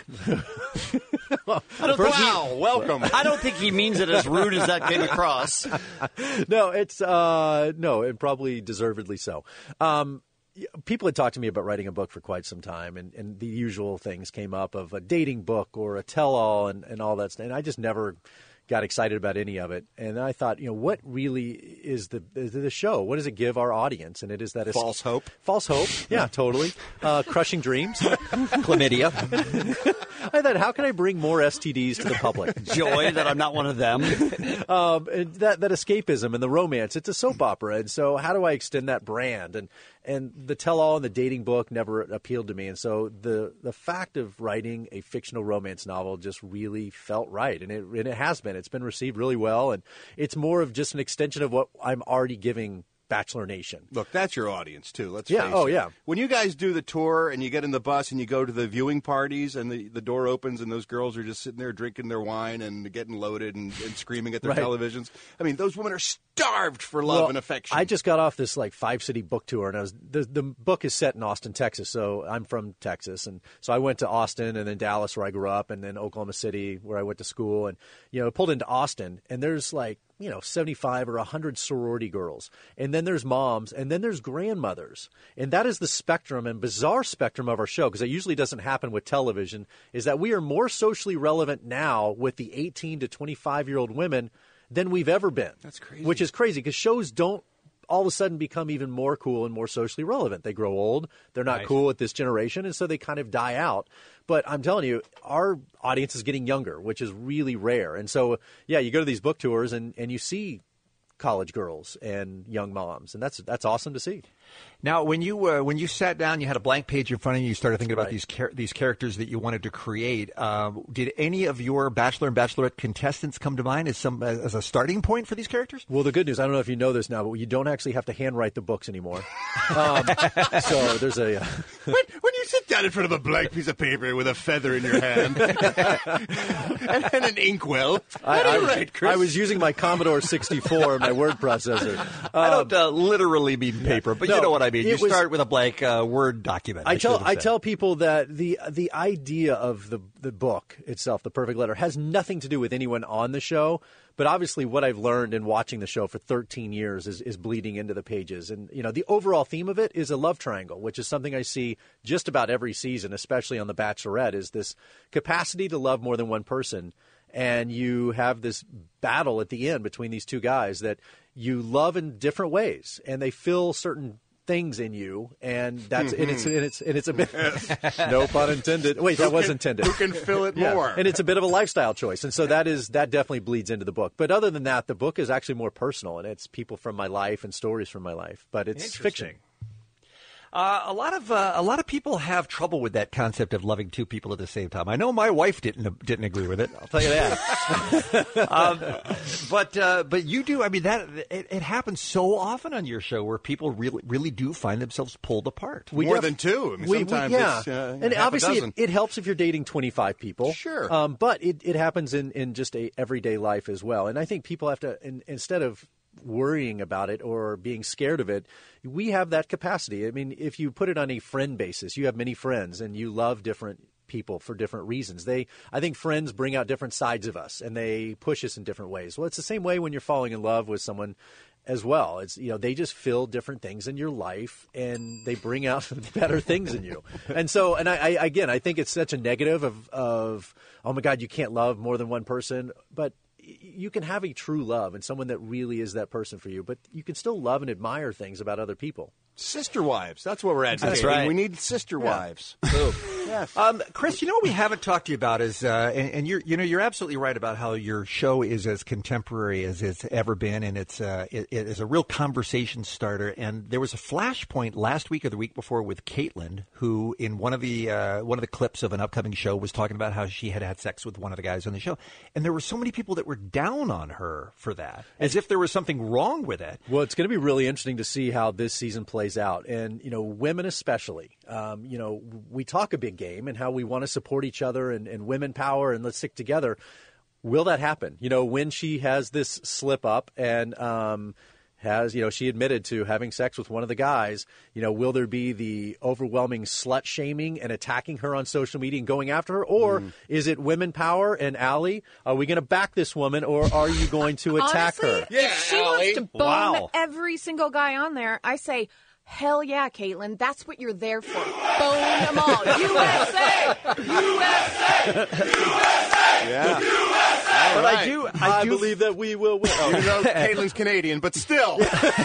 Welcome. I don't think he means it as rude as that came across. No, it's no, and probably deservedly so. People had talked to me about writing a book for quite some time, and the usual things came up of a dating book or a tell-all and all that stuff. And I just never got excited about any of it. And I thought, what really is the show? What does it give our audience? And it is that false hope. False hope. Yeah, totally. Crushing dreams. Chlamydia. I thought, how can I bring more STDs to the public? Joy that I'm not one of them. And that escapism and the romance. It's a soap opera. And so how do I extend that brand? And the tell-all and the dating book never appealed to me. And so the fact of writing a fictional romance novel just really felt right. And it has been. It's been received really well. And it's more of just an extension of what I'm already giving Bachelor Nation. Look, that's your audience, too. Let's face it. Oh, yeah. When you guys do the tour and you get in the bus and you go to the viewing parties and the door opens and those girls are just sitting there drinking their wine and getting loaded and screaming at their televisions. I mean, those women are starved for love and affection. I just got off this 5-city book tour, and the book is set in Austin, Texas. So I'm from Texas, and so I went to Austin and then Dallas, where I grew up, and then Oklahoma City, where I went to school, and pulled into Austin, and there's 75 or 100 sorority girls. And then there's moms, and then there's grandmothers. And that is the spectrum and bizarre spectrum of our show, because it usually doesn't happen with television, is that we are more socially relevant now with the 18 to 25-year-old women than we've ever been. That's crazy. Which is crazy, because shows don't all of a sudden become even more cool and more socially relevant. They grow old. They're not cool with this generation, and so they kind of die out. But I'm telling you, our audience is getting younger, which is really rare. And so, yeah, you go to these book tours and you see college girls and young moms, and that's awesome to see. Now, when you sat down, you had a blank page in front of you. You started thinking about these characters that you wanted to create. Did any of your Bachelor and Bachelorette contestants come to mind as a starting point for these characters? Well, the good news, I don't know if you know this now, but you don't actually have to handwrite the books anymore. So there's a when you sit down in front of a blank piece of paper with a feather in your hand and an inkwell, how do you write, Chris? I was using my Commodore 64, my word processor. I don't literally mean paper, but you know what I mean. You start with a blank Word document. I tell people that the idea of the book itself, The Perfect Letter, has nothing to do with anyone on the show. But obviously what I've learned in watching the show for 13 years is bleeding into the pages. And, the overall theme of it is a love triangle, which is something I see just about every season, especially on The Bachelorette, is this capacity to love more than one person. And you have this battle at the end between these two guys that you love in different ways, and they fill certain things in you, and that's and it's a bit no pun intended. Wait, that was intended. Who can fill it more? And it's a bit of a lifestyle choice, and so that definitely bleeds into the book. But other than that, the book is actually more personal, and it's people from my life and stories from my life. But it's fiction. A lot of people have trouble with that concept of loving two people at the same time. I know my wife didn't agree with it. I'll tell you that. But you do. I mean, it happens so often on your show where people really do find themselves pulled apart. More than two. I mean, sometimes it's and half obviously a dozen. it helps if you're dating 25 people. Sure. But it happens in just a everyday life as well. And I think people have to, instead of worrying about it or being scared of it, we have that capacity. I mean, if you put it on a friend basis, you have many friends and you love different people for different reasons. I think friends bring out different sides of us and they push us in different ways. Well, it's the same way when you're falling in love with someone as well. It's, they just fill different things in your life and they bring out better things in you. And so, and I think it's such a negative of, oh my God, you can't love more than one person, but you can have a true love and someone that really is that person for you, but you can still love and admire things about other people. Sister wives. That's what we're advocating. That's right. We need sister wives. Yes. Chris, what we haven't talked to you about is, and you're absolutely right about how your show is as contemporary as it's ever been, and it is a real conversation starter. And there was a flashpoint last week or the week before with Caitlin, who in one of the clips of an upcoming show was talking about how she had sex with one of the guys on the show, and there were so many people that were down on her for that, as if there was something wrong with it. Well, it's going to be really interesting to see how this season plays out, and women especially. We talk a big game and how we want to support each other and women power and let's stick together. Will that happen? When she has this slip up and she admitted to having sex with one of the guys, will there be the overwhelming slut shaming and attacking her on social media and going after her? Or is it women power and Allie? Are we going to back this woman or are you going to attack Honestly, her? if she wants to bone every single guy on there, I say, hell yeah, Caitlin. That's what you're there for. Bone them all. USA! USA! USA! Yeah. But right. I do believe that we will win. Caitlin's Canadian, but still.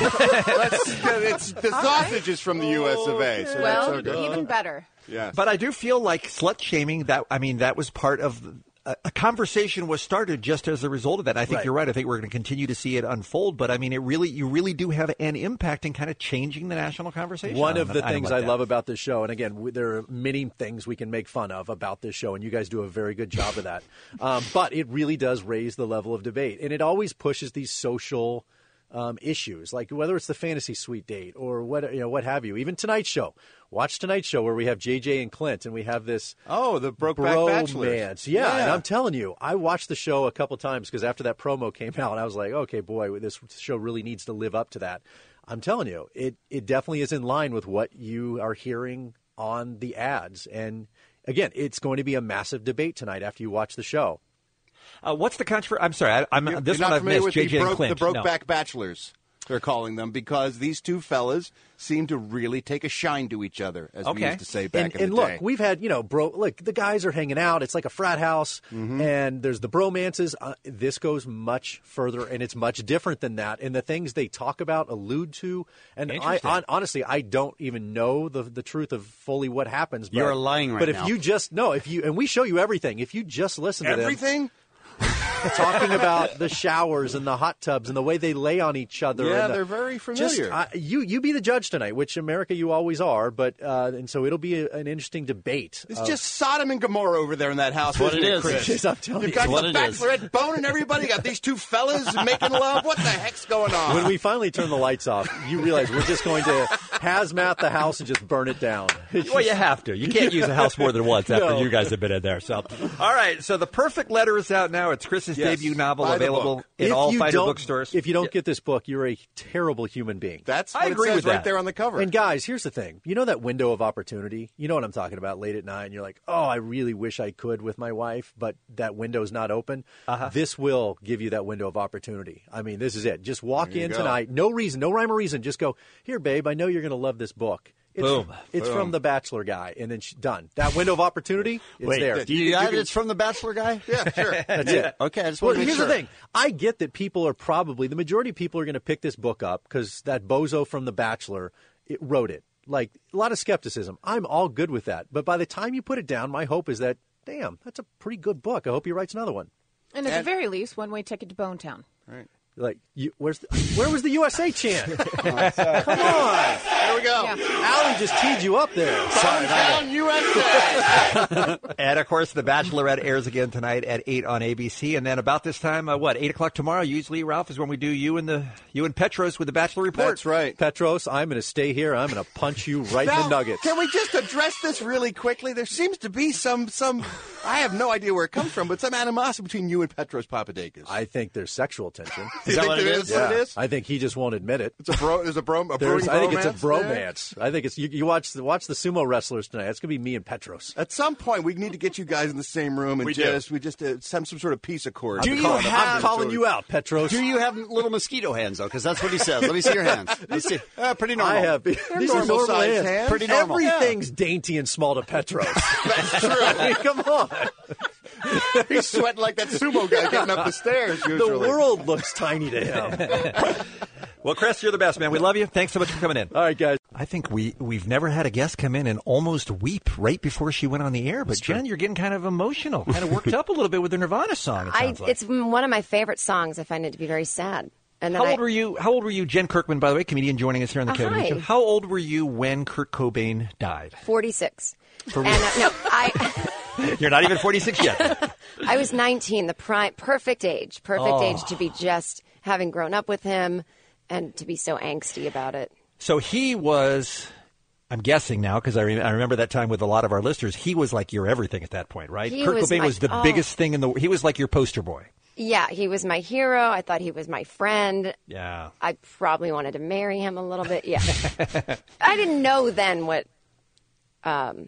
It's the sausage is from the US of A. So that's so good. Even better. Yes. But I do feel like slut shaming, that was part of a conversation was started just as a result of that. I think you're right. I think we're going to continue to see it unfold. But I mean, you really do have an impact in kind of changing the national conversation. One of the things I love about this show, and again, there are many things we can make fun of about this show, and you guys do a very good job of that. But it really does raise the level of debate, and it always pushes these social issues, like whether it's the fantasy suite date or what have you. Even Tonight Show. Watch Tonight Show where we have JJ and Clint and we have this the Brokeback Bachelor. Yeah, and I'm telling you, I watched the show a couple times because after that promo came out, I was like, okay, boy, this show really needs to live up to that. I'm telling you, it definitely is in line with what you are hearing on the ads. And again, it's going to be a massive debate tonight after you watch the show. What's the controversy? I'm sorry, this You're one not I've missed. with JJ and Clint. The Brokeback Bachelors, they're calling them, because these two fellas seem to really take a shine to each other, as we used to say back in the day. And look, we've had, the guys are hanging out. It's like a frat house, and there's the bromances. This goes much further, and it's much different than that. And the things they talk about, allude to, and honestly, I don't even know the truth of fully what happens. But, you're lying right now. But if you just and we show you everything. If you just listen to them. Everything? Talking about the showers and the hot tubs and the way they lay on each other. Yeah, and they're very familiar. You be the judge tonight, which America you always are. But and so it'll be an interesting debate. It's just Sodom and Gomorrah over there in that house. What it is. Chris? I'm telling You've got what the it is. Bachelorette boning everybody. You got these two fellas making love. What the heck's going on? When we finally turn the lights off, you realize we're just going to hazmat the house and just burn it down. Well, you have to. You can't use a house more than once after you guys have been in there. So, all right. So the Perfect Letter is out now. It's Chris's debut novel, available in all Finder bookstores. If you don't get this book, you're a terrible human being. That's what it says right there on the cover. And guys, here's the thing. You know that window of opportunity? You know what I'm talking about, late at night, and you're like, oh, I really wish I could with my wife, but that window's not open. This will give you that window of opportunity. I mean, this is it. Just walk in tonight. No reason, no rhyme or reason. Just go, here, babe, I know you're going to love this book. It's from the Bachelor guy, and then done. That window of opportunity is there. Do you got it? It's from the Bachelor guy? Yeah, sure. That's it. Okay, I just want to make here's sure. the thing. I get that people are the majority of people are going to pick this book up because that bozo from The Bachelor wrote it. Like, a lot of skepticism. I'm all good with that. But by the time you put it down, my hope is that, damn, that's a pretty good book. I hope he writes another one. And at the very least, one-way ticket to Bonetown. Right. Like, where was the USA chant? Come on. There we go. Yeah. Allie John just teed you up there. Downtown USA. And, of course, The Bachelorette airs again tonight at 8 on ABC. And then about this time, 8 o'clock tomorrow, usually, Ralph, is when we do you and Petros with The Bachelor Report. That's right. Petros, I'm going to stay here. I'm going to punch you right in Now, the nuggets. Can we just address this really quickly? There seems to be some. I have no idea where it comes from, but some animosity between you and Petros Papadakis. I think there's sexual tension. Is that what it is? Yeah. What it is? I think he just won't admit it. It's a brewing I think it's a bromance bromance. I think it's you watch the sumo wrestlers tonight. It's going to be me and Petros. At some point, we need to get you guys in the same room and some sort of peace accord. I'm calling you out, Petros. Do you have little mosquito hands, though? Because that's what he says. Let me see your hands. Let's see. Pretty normal. I have. These are normal size hands. Pretty normal. Everything's dainty and small to Petros. That's true. I mean, come on. He's sweating like that sumo guy getting up the stairs, usually. The world looks tiny to him. Well, Chris, you're the best, man. We love you. Thanks so much for coming in. All right, guys. I think we've never had a guest come in and almost weep right before she went on the air. But, Jen, you're getting kind of emotional, kind of worked up a little bit with the Nirvana song, it sounds like. It's one of my favorite songs. I find it to be very sad. And then How old were you? Jen Kirkman, by the way, comedian joining us here on the Kevin hi. Show. How old were you when Kurt Cobain died? 46. For real? And You're not even 46 yet. I was 19, the perfect age to be just having grown up with him and to be so angsty about it. So he was, I'm guessing now, because I remember that time with a lot of our listeners, he was like your everything at that point, right? Kurt Cobain was the biggest thing he was like your poster boy. Yeah, he was my hero. I thought he was my friend. Yeah. I probably wanted to marry him a little bit. Yeah. I didn't know then what, that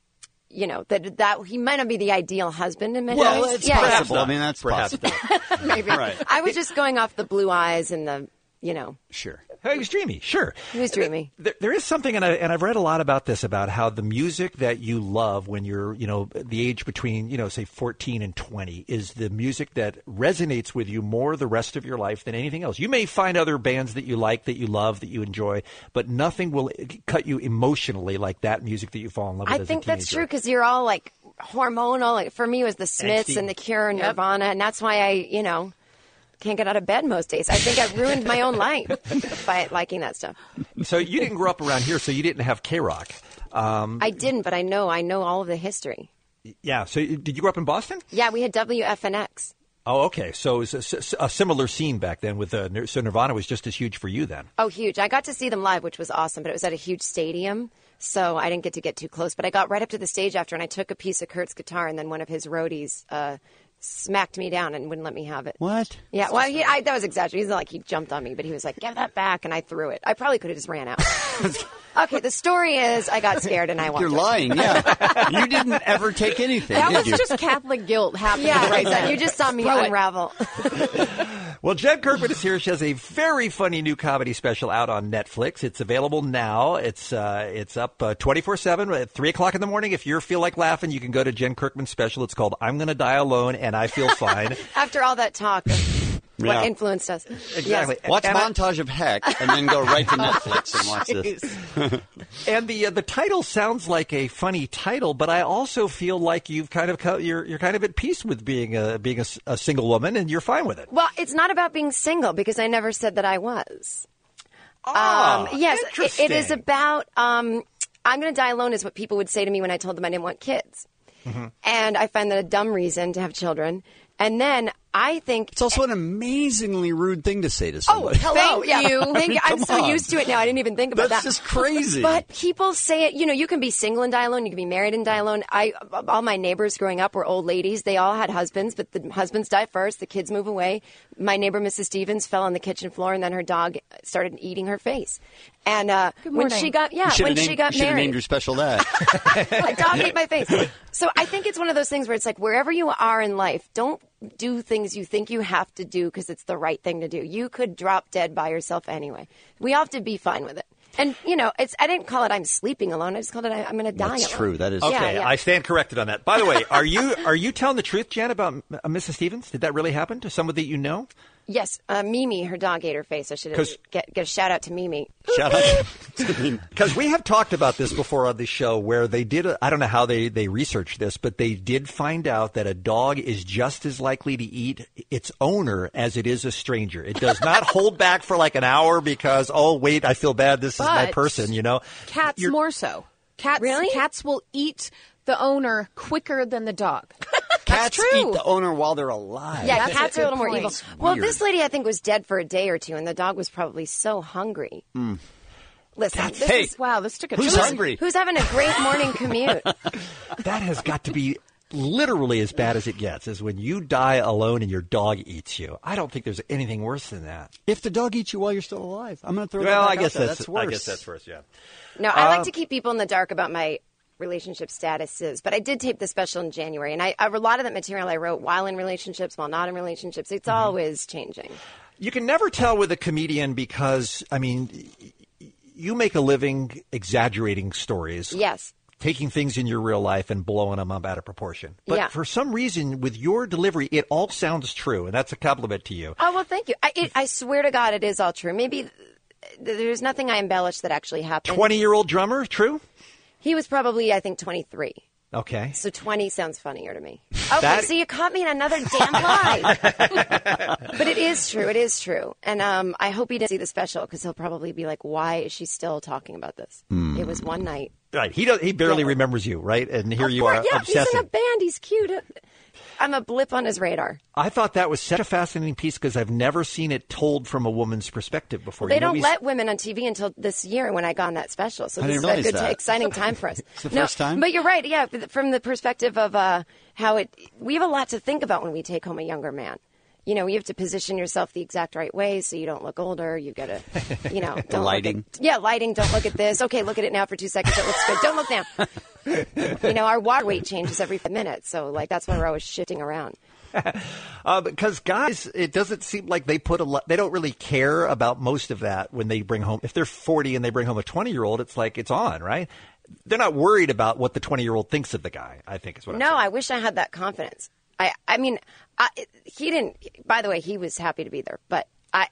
he might not be the ideal husband in many ways. Well, it's possible. I mean, that's possible. Maybe. Right. I was just going off the blue eyes and the, Sure. He was dreamy, sure. He was dreamy. There is something, and I've read a lot about this, about how the music that you love when you're, the age between, say 14 and 20 is the music that resonates with you more the rest of your life than anything else. You may find other bands that you like, that you love, that you enjoy, but nothing will cut you emotionally like that music that you fall in love with as a teenager. I think that's true because you're all like hormonal. Like for me, it was the Smiths Angsty. and the Cure and Nirvana, and that's why I, can't get out of bed most days. I think I ruined my own life by liking that stuff. So you didn't grow up around here, so you didn't have K-Rock. I didn't, but I know all of the history. Yeah. So did you grow up in Boston? Yeah, we had WFNX. Oh, okay. So it was a similar scene back then with so Nirvana was just as huge for you then. Oh, huge. I got to see them live, which was awesome, but it was at a huge stadium, so I didn't get to get too close. But I got right up to the stage after, and I took a piece of Kurt's guitar, and then one of his roadies smacked me down and wouldn't let me have it. What? Yeah, well, that was exaggerated. He's like, he jumped on me, but he was like, give that back, and I threw it. I probably could have just ran out. Okay, the story is I got scared and I walked You're away. lying, yeah. You didn't ever take anything, That did was you? just Catholic guilt happening Yeah, right then. you just saw me Throw it. unravel. Well, Jen Kirkman is here. She has a very funny new comedy special out on Netflix. It's available now. It's up 24/7 at 3 o'clock in the morning. If you feel like laughing, you can go to Jen Kirkman's special. It's called I'm Gonna Die Alone and I Feel Fine. After all that talk of Yeah. what influenced us. Exactly. Yes. Watch Montage of Heck and then go right to Netflix and watch this. And the title sounds like a funny title, but I also feel like you've kind of you're kind of at peace with being a single woman, and you're fine with it. Well, it's not about being single because I never said that I was. Yes, it is about I'm going to die alone is what people would say to me when I told them I didn't want kids. Mm-hmm. And I find that a dumb reason to have children. And then I think It's also an amazingly rude thing to say to oh, somebody. hello. Thank Yeah. you. Thank you. I'm Come so on. used to it now. I didn't even think about That's that. just crazy. But people say it, you can be single and die alone. You can be married and die alone. All my neighbors growing up were old ladies. They all had husbands, but the husbands die first. The kids move away. My neighbor, Mrs. Stevens, fell on the kitchen floor, and then her dog started eating her face. And when she got Should have married, named your special that. my dog ate my face. So I think it's one of those things where it's like wherever you are in life, don't do things you think you have to do because it's the right thing to do. You could drop dead by yourself anyway. We all have to be fine with it. And, I didn't call it I'm sleeping alone. I just called it I'm going to die alone. That's true. That is Okay, Yeah. I stand corrected on that. By the way, are you telling the truth, Jan, about Mrs. Stevens? Did that really happen to somebody that you know? Yes, Mimi, her dog ate her face. I should get a shout out to Mimi. Shout out to Mimi. Because we have talked about this before on the show where they did, I don't know how they researched this, but they did find out that a dog is just as likely to eat its owner as it is a stranger. It does not hold back for like an hour because, oh, wait, I feel bad. This is my person, you know. Cats more so. Cats will eat the owner quicker than the dog. Cats true. eat the owner while they're alive. Yeah, cats are a little more evil. It's Well, weird. this lady, I think, was dead for a day or two, and the dog was probably so hungry. Listen, this took a Who's turn. hungry? Who's having a great morning commute? That has got to be literally as bad as it gets, is when you die alone and your dog eats you. I don't think there's anything worse than that. If the dog eats you while you're still alive, I'm going to throw that Well, back I guess out there. that's worse. I guess that's worse, yeah. No, I like to keep people in the dark about my relationship statuses, but I did tape the special in January, and a lot of that material I wrote while in relationships, while not in relationships. It's always changing. You can never tell with a comedian because, I mean, you make a living exaggerating stories. Yes. Taking things in your real life and blowing them up out of proportion. But Yeah. for some reason, with your delivery, it all sounds true, and that's a compliment to you. Oh, well, thank you. I swear to God, it is all true. Maybe there's nothing I embellished that actually happened. 20-year-old drummer, true? He was probably, I think, 23. Okay. So 20 sounds funnier to me. Okay, That- so you caught me in another damn lie. But it is true. It is true. And I hope he didn't see the special because he'll probably be like, why is she still talking about this? It was one night. Right. He barely remembers you, right? And here you are Yeah, obsessing. he's in a band. He's cute. I'm a blip on his radar. I thought that was such a fascinating piece because I've never seen it told from a woman's perspective before. They You know, don't let women on TV until this year when I got on that special. So I this is didn't a realize good, that. exciting time for us. It's the first time? But you're right. Yeah, from the perspective of how we have a lot to think about when we take home a younger man. You know, you have to position yourself the exact right way so you don't look older. You got to, don't look at- lighting. Lighting. Don't look at this. Okay, look at it now for 2 seconds. It looks good. Don't look down. Our water weight changes every 5 minutes. So, that's why we're always shifting around. Because guys, it doesn't seem like they put they don't really care about most of that when they bring home. If they're 40 and they bring home a 20-year-old, it's like it's on, right? They're not worried about what the 20-year-old thinks of the guy, I think is what I'm saying. No, I wish I had that confidence. I mean, he didn't. By the way, he was happy to be there, but I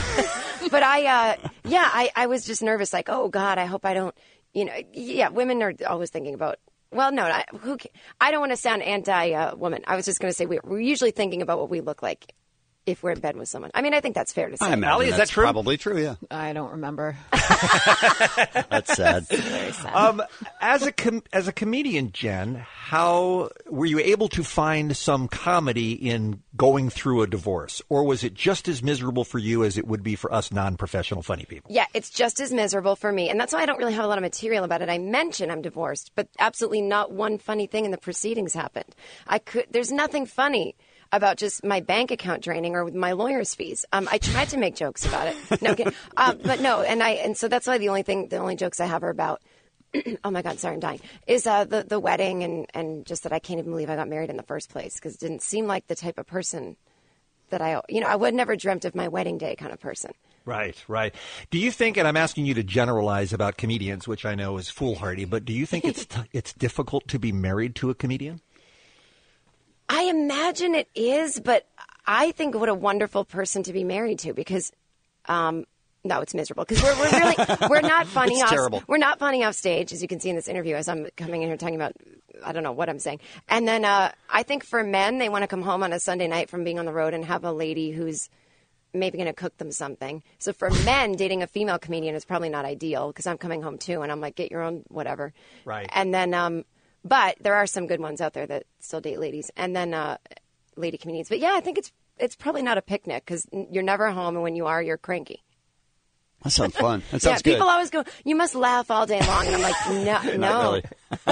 was just nervous. Like, oh God, I hope I don't. Women are always thinking about. Well, no, I don't want to sound anti-woman. I was just going to say we're usually thinking about what we look like if we're in bed with someone. I mean, I think that's fair to say. I imagine Allie, is that's that true? Probably true, yeah. I don't remember. That's sad. Very sad. As a comedian, Jen, how were you able to find some comedy in going through a divorce, or was it just as miserable for you as it would be for us non-professional funny people? Yeah, it's just as miserable for me. And that's why I don't really have a lot of material about it. I mention I'm divorced, but absolutely not one funny thing in the proceedings happened. There's nothing funny about just my bank account draining or with my lawyer's fees. I tried to make jokes about it. No, okay. But no, and so that's why the only jokes I have are about, oh my God, sorry, I'm dying, is the wedding and just that I can't even believe I got married in the first place because it didn't seem like the type of person that I would never dreamt of my wedding day kind of person. Right. Do you think, and I'm asking you to generalize about comedians, which I know is foolhardy, but do you think it's difficult to be married to a comedian? I imagine it is, but I think what a wonderful person to be married to because, no, it's miserable because we're not funny. It's terrible. We're not funny off stage, as you can see in this interview, as I'm coming in here talking about, I don't know what I'm saying. And then I think for men, they want to come home on a Sunday night from being on the road and have a lady who's maybe going to cook them something. So for men, dating a female comedian is probably not ideal because I'm coming home too, and I'm like, get your own whatever. Right. And then, but there are some good ones out there that still date ladies, and then lady comedians. But yeah, I think it's probably not a picnic because you're never home, and when you are, you're cranky. That sounds fun. That sounds good. People always go, you must laugh all day long. And I'm like, no. Not really.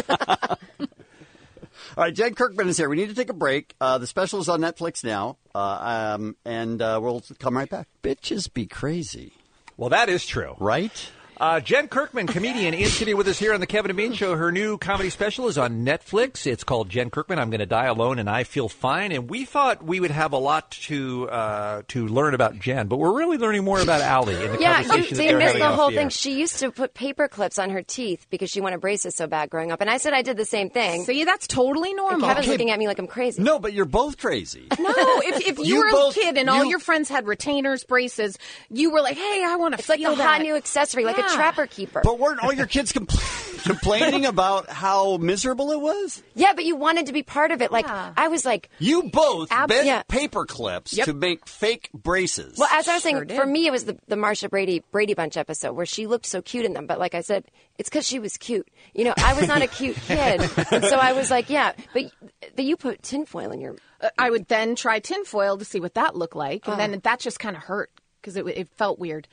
All right, Jen Kirkman is here. We need to take a break. The special is on Netflix now, and we'll come right back. Bitches be crazy. Well, that is true. Right? Jen Kirkman, comedian, in studio with us here on the Kevin and Bean Show. Her new comedy special is on Netflix. It's called Jen Kirkman, I'm Gonna Die Alone and I Feel Fine. And we thought we would have a lot to learn about Jen, but we're really learning more about Allie in the conversation that they they're missed having the off whole the thing. air. She used to put paper clips on her teeth because she wanted braces so bad growing up. And I said I did the same thing. See, that's totally normal. And Kevin's looking at me like I'm crazy. No, but you're both crazy. No, if you were a kid and all your friends had retainers, braces, you were like, hey, I want to feel like the that. hot new accessory, like a trapper keeper. But weren't all your kids complaining about how miserable it was? Yeah, but you wanted to be part of it. Like, I was like... You both bent Yeah. paper clips to make fake braces. Well, as I was saying, for me, it was the Marsha Brady Bunch episode where she looked so cute in them. But like I said, it's because she was cute. You know, I was not a cute kid. And so I was like, yeah, but you put tinfoil in your... I would then try tinfoil to see what that looked like. And then that just kind of hurt because it felt weird.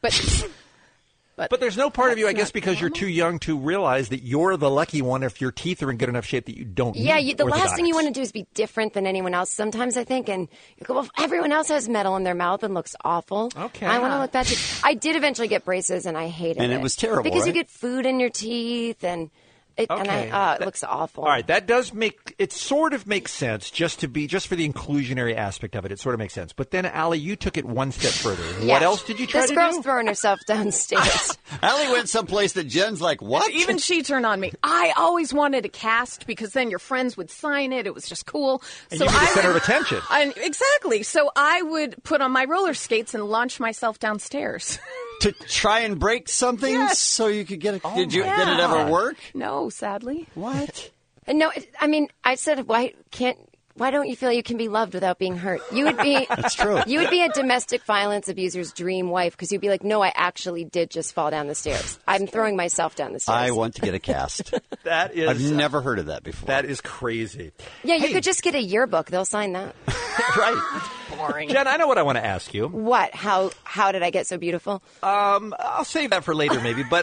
But there's no part of you, I guess, because you're too young to realize that you're the lucky one if your teeth are in good enough shape that you don't need the last thing you orthodontics. want to do is be different than anyone else sometimes, I think. And you go, well, everyone else has metal in their mouth and looks awful. Okay. I want to look bad too. I did eventually get braces and I hated it. And it was terrible, because you right? get food in your teeth and it looks awful. All right, that does make it sort of makes sense just for the inclusionary aspect of it. It sort of makes sense. But then, Allie, you took it one step further. Yeah. What else did you try This to girl's do? throwing herself downstairs. Allie went someplace that Jen's like, what? Even she turned on me. I always wanted a cast because then your friends would sign it. It was just cool. And you'd be the center of attention. Exactly. So I would put on my roller skates and launch myself downstairs. To try and break something so you could get a... Did it ever work? No, sadly. What? No, I said, why don't you feel you can be loved without being hurt? You would be. That's true. You would be a domestic violence abuser's dream wife because you'd be like, no, I actually did just fall down the stairs. I'm throwing myself down the stairs. I want to get a cast. That is... I've never heard of that before. That is crazy. Yeah, you could just get a yearbook. They'll sign that. Right. Boring. Jen, I know what I want to ask you. What? How did I get so beautiful? I'll save that for later, maybe. But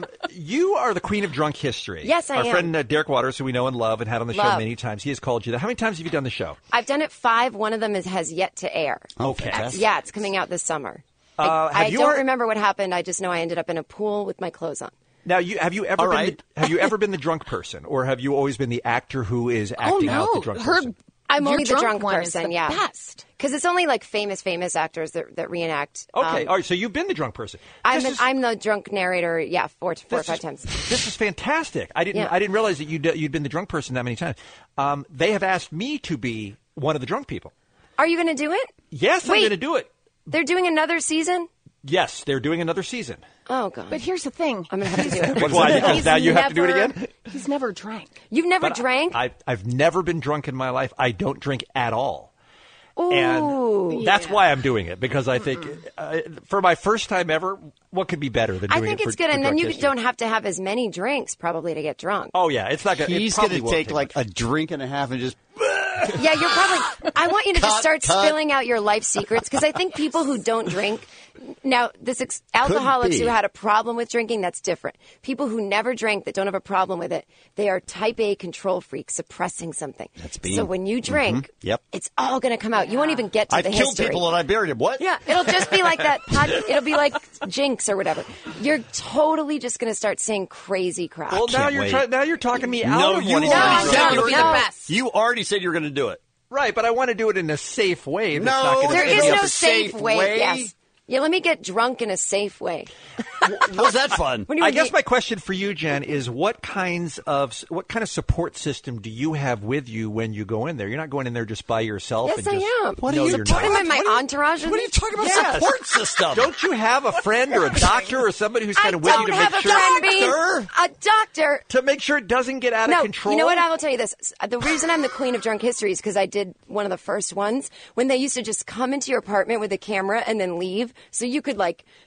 you are the queen of drunk history. Yes, I Our am. friend Derek Waters, who we know and love and had on the show Love. many times, he has called you that. How many times have you done the show? I've done it 5. One of them has yet to air. Okay. Yeah, it's coming out this summer. Have I you don't ever- remember what happened. I just know I ended up in a pool with my clothes on. Now, have you ever been the drunk person, or have you always been the actor who is acting out the drunk person? I'm Your only the drunk drunk one is person, the yeah. best. Because it's only like famous actors that reenact. Okay, all right. So you've been the drunk person. I'm the drunk narrator. Yeah, four or five times. This is fantastic. I didn't realize that you'd been the drunk person that many times. They have asked me to be one of the drunk people. Are you going to do it? Yes, I'm going to do it. They're doing another season? Yes, they're doing another season. Oh, God. But here's the thing. I'm going to have to do it. Why? Because now you have to do it again? He's never drank. You've never But drank? I've never been drunk in my life. I don't drink at all. Ooh. And that's why I'm doing it, because I think for my first time ever, what could be better than I doing think it it's for, good, for and then drunk you history? don't have to have as many drinks probably to get drunk. Oh, yeah. It's not going to He's going to take like a drink and a half and just... Yeah, you're probably. I want you to just start cut. spilling out your life secrets because I think people who don't drink. Now, alcoholics be. who had a problem with drinking, that's different. People who never drank that don't have a problem with it, they are type A control freaks suppressing something. That's being. So when you drink, Yep. it's all going to come out. You won't even get to I've the killed history. people and I buried them. What? Yeah, it'll just be like that. It'll be like Jinx or whatever. You're totally just going to start saying crazy crap. Well, now you're talking me out No, of you one. already said you were no. gonna- You already said you were going to do it. Right, but I want to do it in a safe way. that's No, not gonna There end is up no as- safe way. Yes. Yeah, let me get drunk in a safe way. Was that fun? When you I were guess get- my question for you, Jen, is what kind of support system do you have with you when you go in there? You're not going in there just by yourself. Yes, and I just am. What are you Support him in my entourage. What are you talking about? Yes. Support system. Don't you have a friend or a doctor or somebody who's kind of with you to don't have make a sure friend, Bean. A doctor. to make sure it doesn't get out of control? You know what? I will tell you this. The reason I'm the queen of drunk history is because I did one of the first ones when they used to just come into your apartment with a camera and then leave. So you could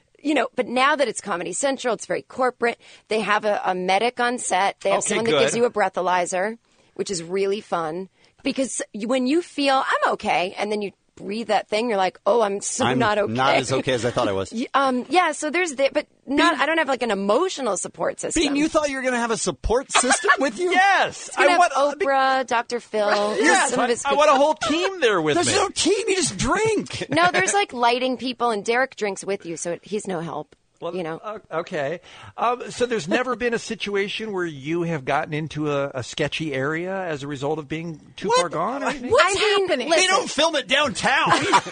but now that it's Comedy Central, it's very corporate. They have a medic on set. They have Okay, someone that good. gives you a breathalyzer, which is really fun. Because when you feel, I'm okay, and then you breathe that thing, you're like, oh, I'm not okay. Not as okay as I thought I was. Yeah, so there's that, but I don't have like an emotional support system. Bean, you thought you were going to have a support system with you? Yes. It's gonna have Oprah, Dr. Phil. Yes, some of his I want a whole team there with There's me. no team. You just drink. No, there's like lighting people, and Derek drinks with you, so he's no help. Okay. So there's never been a situation where you have gotten into a sketchy area as a result of being too far gone? Or anything? What's happening? They don't film it downtown.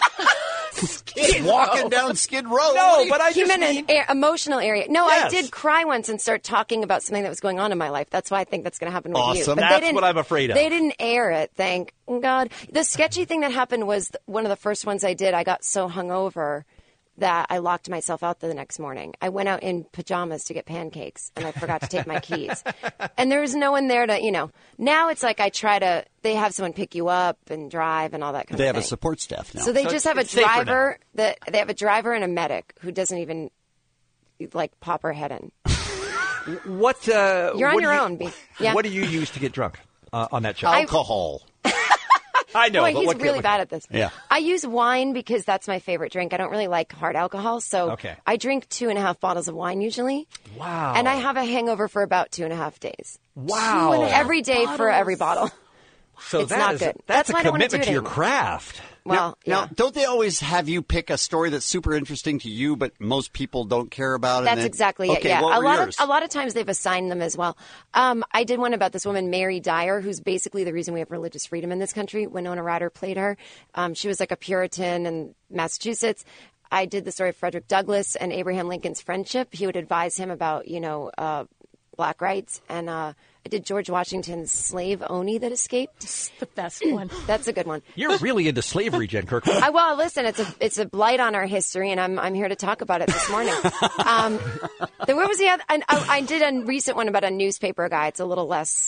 Just walking down Skid Row. No, but I He just meant an emotional area. No, Yes. I did cry once and start talking about something that was going on in my life. That's why I think that's going to happen with you. Awesome. But they That's didn't- what I'm afraid of. They didn't air it, thank God. The sketchy thing that happened was one of the first ones I did. I got so hungover that I locked myself out the next morning. I went out in pajamas to get pancakes, and I forgot to take my keys. And there was no one there to, Now it's like they have someone pick you up and drive and all that kind They of have thing. a support staff now. So they just have a it's safer now. driver they have a driver and a medic who doesn't even pop her head in. What? You're on what your do you- own. Yeah. What do you use to get drunk on that show? Alcohol. I know. Boy, but he's what- really bad at this. Yeah. I use wine because that's my favorite drink. I don't really like hard alcohol, so Okay. I drink 2.5 bottles of wine usually. Wow. And I have a hangover for about 2.5 days. Wow. 2.5 every day for every bottle. So It's that not is- good. That's That's a why I don't wanna commitment do to it your anymore. craft. Well, Now, don't they always have you pick a story that's super interesting to you, but most people don't care about it? That's and then- exactly it. Okay, Yeah, what a were lot yours? of a lot of times they've assigned them as well. I did one about this woman, Mary Dyer, who's basically the reason we have religious freedom in this country. Winona Ryder played her. She was like a Puritan in Massachusetts. I did the story of Frederick Douglass and Abraham Lincoln's friendship. He would advise him about black rights, and I did George Washington's slave Oni that escaped. The best one. That's a good one. You're really into slavery, Jen Kirkman. Well, listen, it's a blight on our history, and I'm here to talk about it this morning. Where was the other? I did a recent one about a newspaper guy. It's a little less,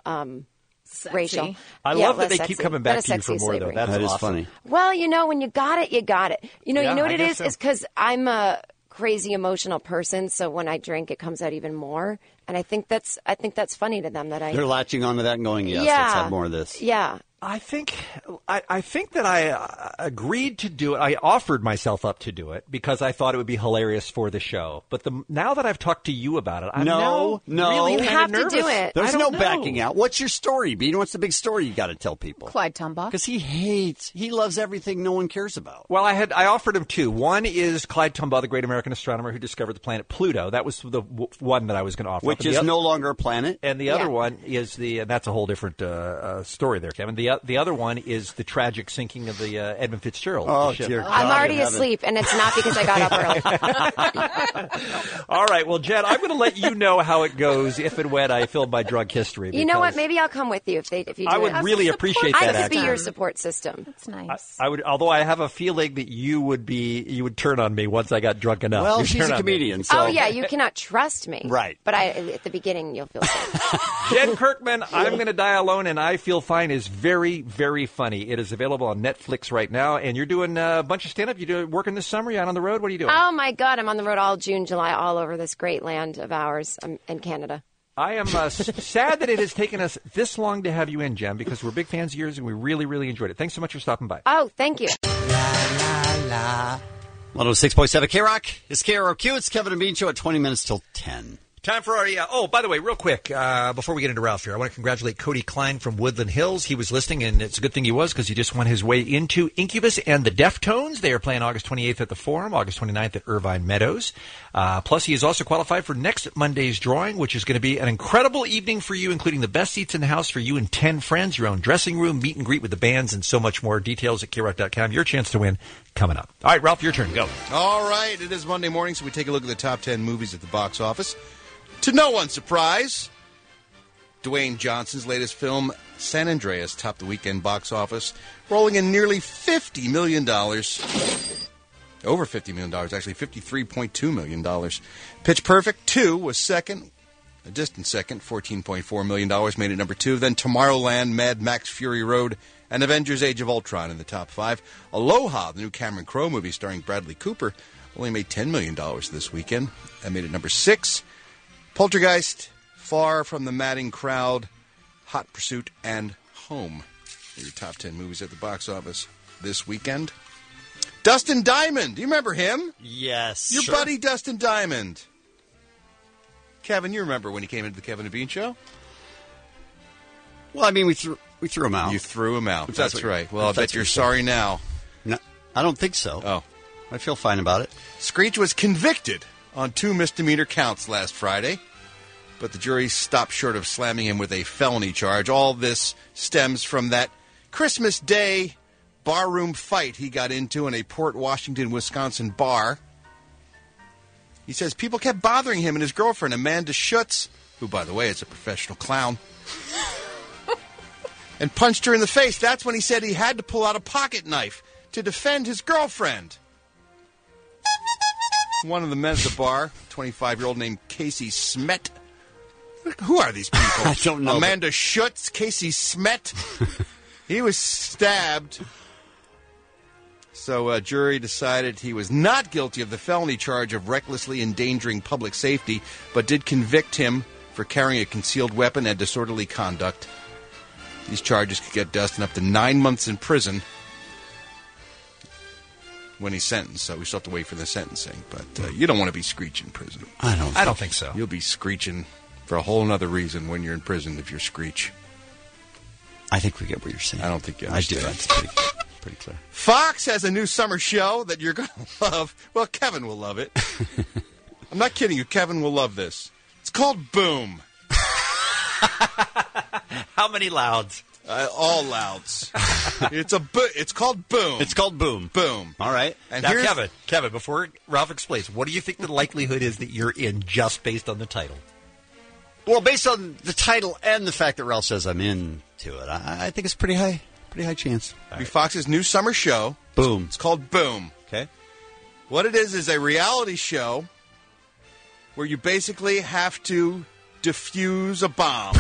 racial. I Yeah, love that less they sexy. keep coming Not back a to you for sexy more, slavery. though. That is awesome. funny. Well, when you got it, you got it. Yeah, You know what I it guess is? so. It's because I'm a crazy emotional person, so when I drink, it comes out even more. And I think that's funny to them that I. They're latching onto that and going, yes, Yeah. let's have more of this. Yeah. I think that I agreed to do it. I offered myself up to do it because I thought it would be hilarious for the show. But now that I've talked to you about it, I'm now really You kind have of nervous. to do it. There's I no don't know. backing out. What's your story, Bean? What's the big story you got to tell people? Clyde Tombaugh. Because he loves everything no one cares about. Well, I offered him two. One is Clyde Tombaugh, the great American astronomer who discovered the planet Pluto. That was the one that I was going to offer. Which up. And is the no longer a planet. And the other one is and that's a whole different story there, Kevin. The other one is the tragic sinking of the Edmund Fitzgerald. Oh, the ship. dear God. I'm already in heaven. asleep, and it's not because I got up early. All right, well, Jen, I'm going to let you know how it goes if and when I film my drug history. You know what? because Maybe I'll come with you if you do I would it. really appreciate I that. could be actually. your support system. That's nice. I would, although I have a feeling that you would turn on me once I got drunk enough. Well, You'd she's turn a on me. comedian, so. Oh yeah, you cannot trust me. Right. But at the beginning you'll feel safe. Jen Kirkman, I'm going to Die Alone and I Feel Fine is very, very funny. It is available on Netflix right now, and you're doing a bunch of stand-up. You working this summer? You out on the road? What are you doing? Oh my God, I'm on the road all June, July, all over this great land of ours in Canada. I am sad that it has taken us this long to have you in, Jen, because we're big fans of yours and we really, really enjoyed it. Thanks so much for stopping by. Oh, thank you. 106.7 K-Rock. It's KROQ. It's Kevin and Bean Show at 20 minutes till 10. Time for our, by the way, real quick, before we get into Ralph here, I want to congratulate Cody Klein from Woodland Hills. He was listening, and it's a good thing he was, because he just won his way into Incubus and the Deftones. They are playing August 28th at the Forum, August 29th at Irvine Meadows. Plus, he is also qualified for next Monday's drawing, which is going to be an incredible evening for you, including the best seats in the house for you and 10 friends, your own dressing room, meet and greet with the bands, and so much more. Details at KROC.com. Your chance to win coming up. All right, Ralph, your turn. Go. All right, it is Monday morning, so we take a look at the top 10 movies at the box office. To no one's surprise, Dwayne Johnson's latest film, San Andreas, topped the weekend box office, rolling in nearly $50 million. Over $50 million, actually, $53.2 million. Pitch Perfect 2 was second, a distant second, $14.4 million, made it number 2. Then Tomorrowland, Mad Max Fury Road, and Avengers Age of Ultron in the top 5. Aloha, the new Cameron Crowe movie starring Bradley Cooper, only made $10 million this weekend. That made it number 6. Poltergeist, Far from the Madding Crowd, Hot Pursuit, and Home are your top 10 movies at the box office this weekend. Dustin Diamond, do you remember him? Yes. Your sure. buddy Dustin Diamond. Kevin, you remember when he came into the Kevin and Bean Show? Well, I mean, we threw him out. You threw him out. If That's what- right. if Well, I that's bet what you're you sorry said. now. No, I don't think so. Oh. I feel fine about it. Screech was convicted on 2 misdemeanor counts last Friday, but the jury stopped short of slamming him with a felony charge. All this stems from that Christmas Day barroom fight he got into in a Port Washington, Wisconsin bar. He says people kept bothering him and his girlfriend, Amanda Schutz, who, by the way, is a professional clown, and punched her in the face. That's when he said he had to pull out a pocket knife to defend his girlfriend. One of the men at the bar, 25-year-old named Casey Smet. Who are these people? I don't know. Amanda Schutz, Casey Smet. He was stabbed. So a jury decided he was not guilty of the felony charge of recklessly endangering public safety, but did convict him for carrying a concealed weapon and disorderly conduct. These charges could get Dustin up to 9 months in prison when he's sentenced, so we still have to wait for the sentencing. But you don't want to be screeching in prison. I don't think so. You'll be screeching for a whole other reason when you're in prison if you're screech. I think we get what you're saying. I don't think you understand. I do. That's pretty clear. Fox has a new summer show that you're going to love. Well, Kevin will love it. I'm not kidding you. Kevin will love this. It's called Boom. How many louds? All louds. It's called Boom. It's called Boom. Boom. All right. And now, Kevin, before Ralph explains, what do you think the likelihood is that you're in just based on the title? Well, based on the title and the fact that Ralph says I'm into it, I think it's pretty high chance. It'll be Fox's new summer show. Boom. It's called Boom. Okay. What it is a reality show where you basically have to defuse a bomb.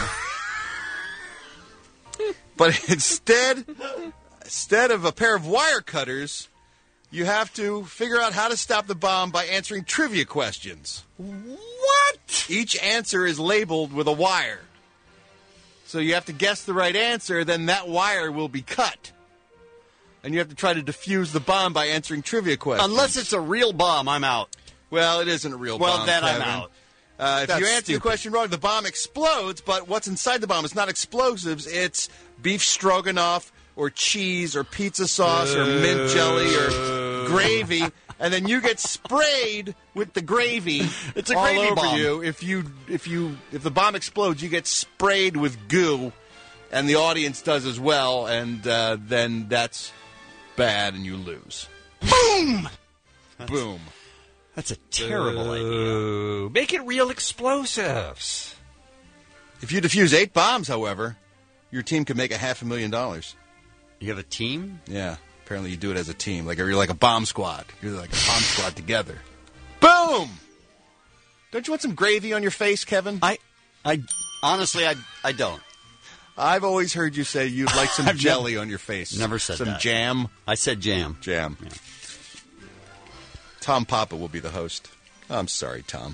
But instead of a pair of wire cutters, you have to figure out how to stop the bomb by answering trivia questions. What? Each answer is labeled with a wire. So you have to guess the right answer, then that wire will be cut. And you have to try to defuse the bomb by answering trivia questions. Unless it's a real bomb, I'm out. Well, it isn't a real bomb. Well, then Kevin. I'm out. If you answer the question wrong, the bomb explodes, but what's inside the bomb is not explosives. It's beef stroganoff or cheese or pizza sauce or mint jelly or gravy, and then you get sprayed with the gravy It's a all gravy over bomb. you. If the bomb explodes, you get sprayed with goo, and the audience does as well, and then that's bad, and you lose. Boom! Boom. That's a terrible idea. Make it real explosives. If you defuse 8 bombs, however, your team could make $500,000. You have a team? Yeah. Apparently you do it as a team. Like you're like a bomb squad. You're like a bomb squad together. Boom! Don't you want some gravy on your face, Kevin? I honestly, I don't. I've always heard you say you'd like some jelly on your face. Never said some that. Jam. I said jam. Jam. Yeah. Tom Papa will be the host. I'm sorry, Tom.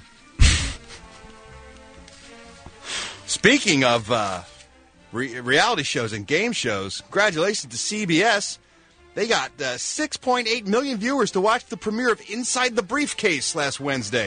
Speaking of reality shows and game shows, congratulations to CBS. They got 6.8 million viewers to watch the premiere of Inside the Briefcase last Wednesday.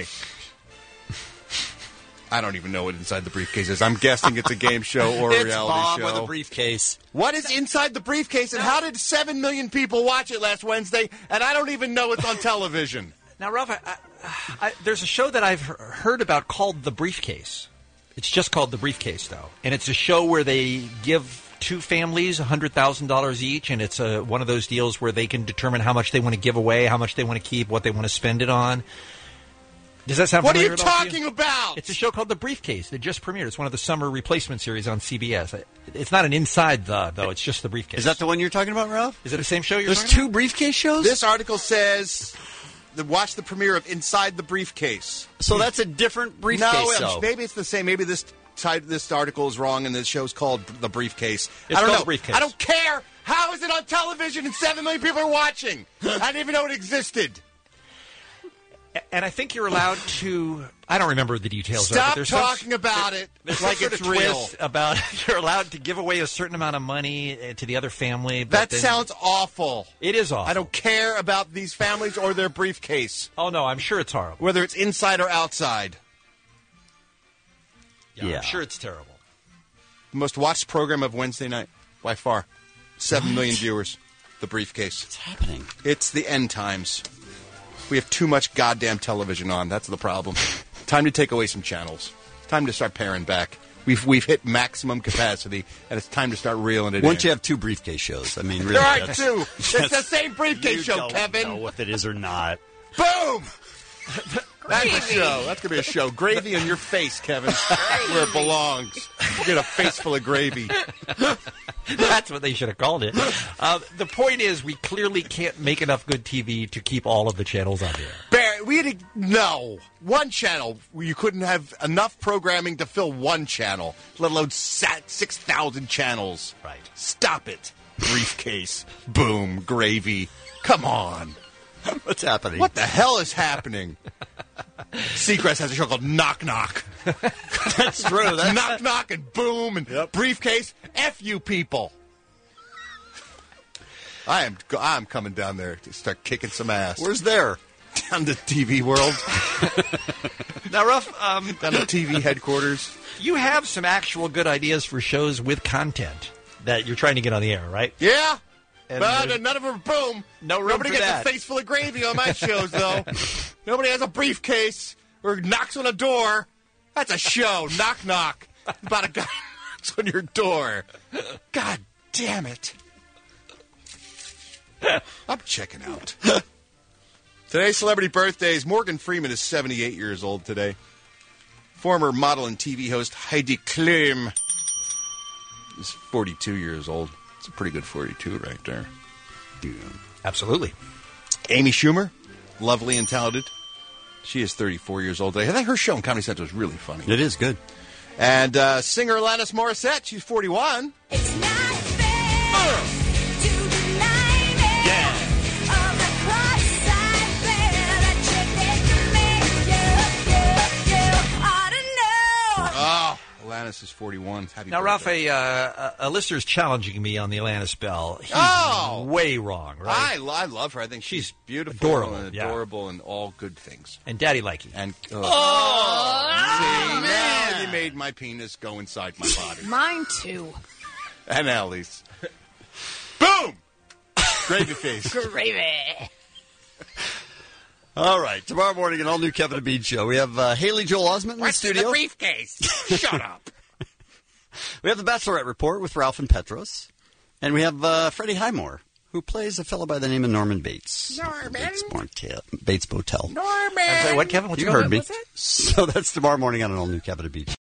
I don't even know what Inside the Briefcase is. I'm guessing it's a game show or a reality Bob show. with a briefcase. What is Inside the Briefcase, and how did 7 million people watch it last Wednesday, and I don't even know it's on television? Now, Ralph, there's a show that I've heard about called The Briefcase. It's just called The Briefcase, though. And it's a show where they give 2 families $100,000 each, and it's one of those deals where they can determine how much they want to give away, how much they want to keep, what they want to spend it on. Does that sound What are familiar you at all to talking about? It's a show called The Briefcase that just premiered. It's one of the summer replacement series on CBS. It's not an Inside though. It's just The Briefcase. Is that the one you're talking about, Ralph? Is it the same show you're There's talking 2 briefcase shows? This article says, watch the premiere of Inside the Briefcase. So that's a different briefcase show. Maybe it's the same. Maybe this article is wrong, and this show's called The Briefcase. It's I don't called know. Briefcase. I don't care. How is it on television and 7 million people are watching? I didn't even know it existed. And I think you're allowed to. I don't remember the details. Stop there's talking about it There's like some it's sort of real. twist about you're allowed to give away a certain amount of money to the other family. But That then- sounds awful. It is awful. I don't care about these families or their briefcase, Oh no, I'm sure it's horrible. whether it's inside or outside. Yeah, I'm sure it's terrible. The most watched program of Wednesday night, by far. 7 million viewers. The Briefcase. What's happening? It's the end times. We have too much goddamn television on. That's the problem. Time to take away some channels. Time to start paring back. We've hit maximum capacity, and it's time to start reeling it in. Once you have 2 briefcase shows, I mean, really. There are 2. It's the same briefcase show, don't Kevin. know if it is or not. Boom! That's a show. That's going to be a show. Gravy on your face, Kevin. Where it belongs. You get a face full of gravy. That's what they should have called it. The point is, we clearly can't make enough good TV to keep all of the channels on there. Barry, we had no one channel. You couldn't have enough programming to fill one channel, let alone 6,000 channels. Right. Stop it. Briefcase. Boom. Gravy. Come on. What's happening? What the hell is happening? Seacrest has a show called Knock Knock. That's true. That's Knock Knock and Boom and Briefcase. F you people. I'm coming down there to start kicking some ass. Where's there? Down to TV World. Now, Ruff, down to TV headquarters. You have some actual good ideas for shows with content that you're trying to get on the air, right? Yeah. And but none of them are boom. No room Nobody for gets that. a face full of gravy on my shows, though. Nobody has a briefcase or knocks on a door. That's a show. Knock Knock. About a guy knocks on your door. God damn it. I'm checking out. Today's celebrity birthdays. Morgan Freeman is 78 years old today. Former model and TV host Heidi Klum is 42 years old. It's a pretty good 42 right there. Yeah. Absolutely. Amy Schumer, lovely and talented. She is 34 years old today. I think her show on Comedy Central is really funny. It is good. And singer Alanis Morissette, she's 41. It's not fair to deny me. Yeah. All the cross-eyed bear that you ought to know. Oh, Alanis is 41. Happy Now, birthday. Ralph, a listener's challenging me on the Alanis Bell. He's way wrong, right? I love her. I think she's beautiful adorable, and yeah. adorable and all good things. And daddy likey. And see, man. now you made my penis go inside my body. Mine too. And Allie's. Boom! Gravy face. Gravy. All right. Tomorrow morning, an all-new Kevin and Bean show. We have Haley Joel Osment in the studio. briefcase? Shut up. We have the Bachelorette Report with Ralph and Petros. And we have Freddie Highmore, who plays a fellow by the name of Norman Bates. Bates Motel. I'm sorry, what, Kevin? What You you heard got? me. What's that? So that's tomorrow morning on an all-new Kevin and Bean.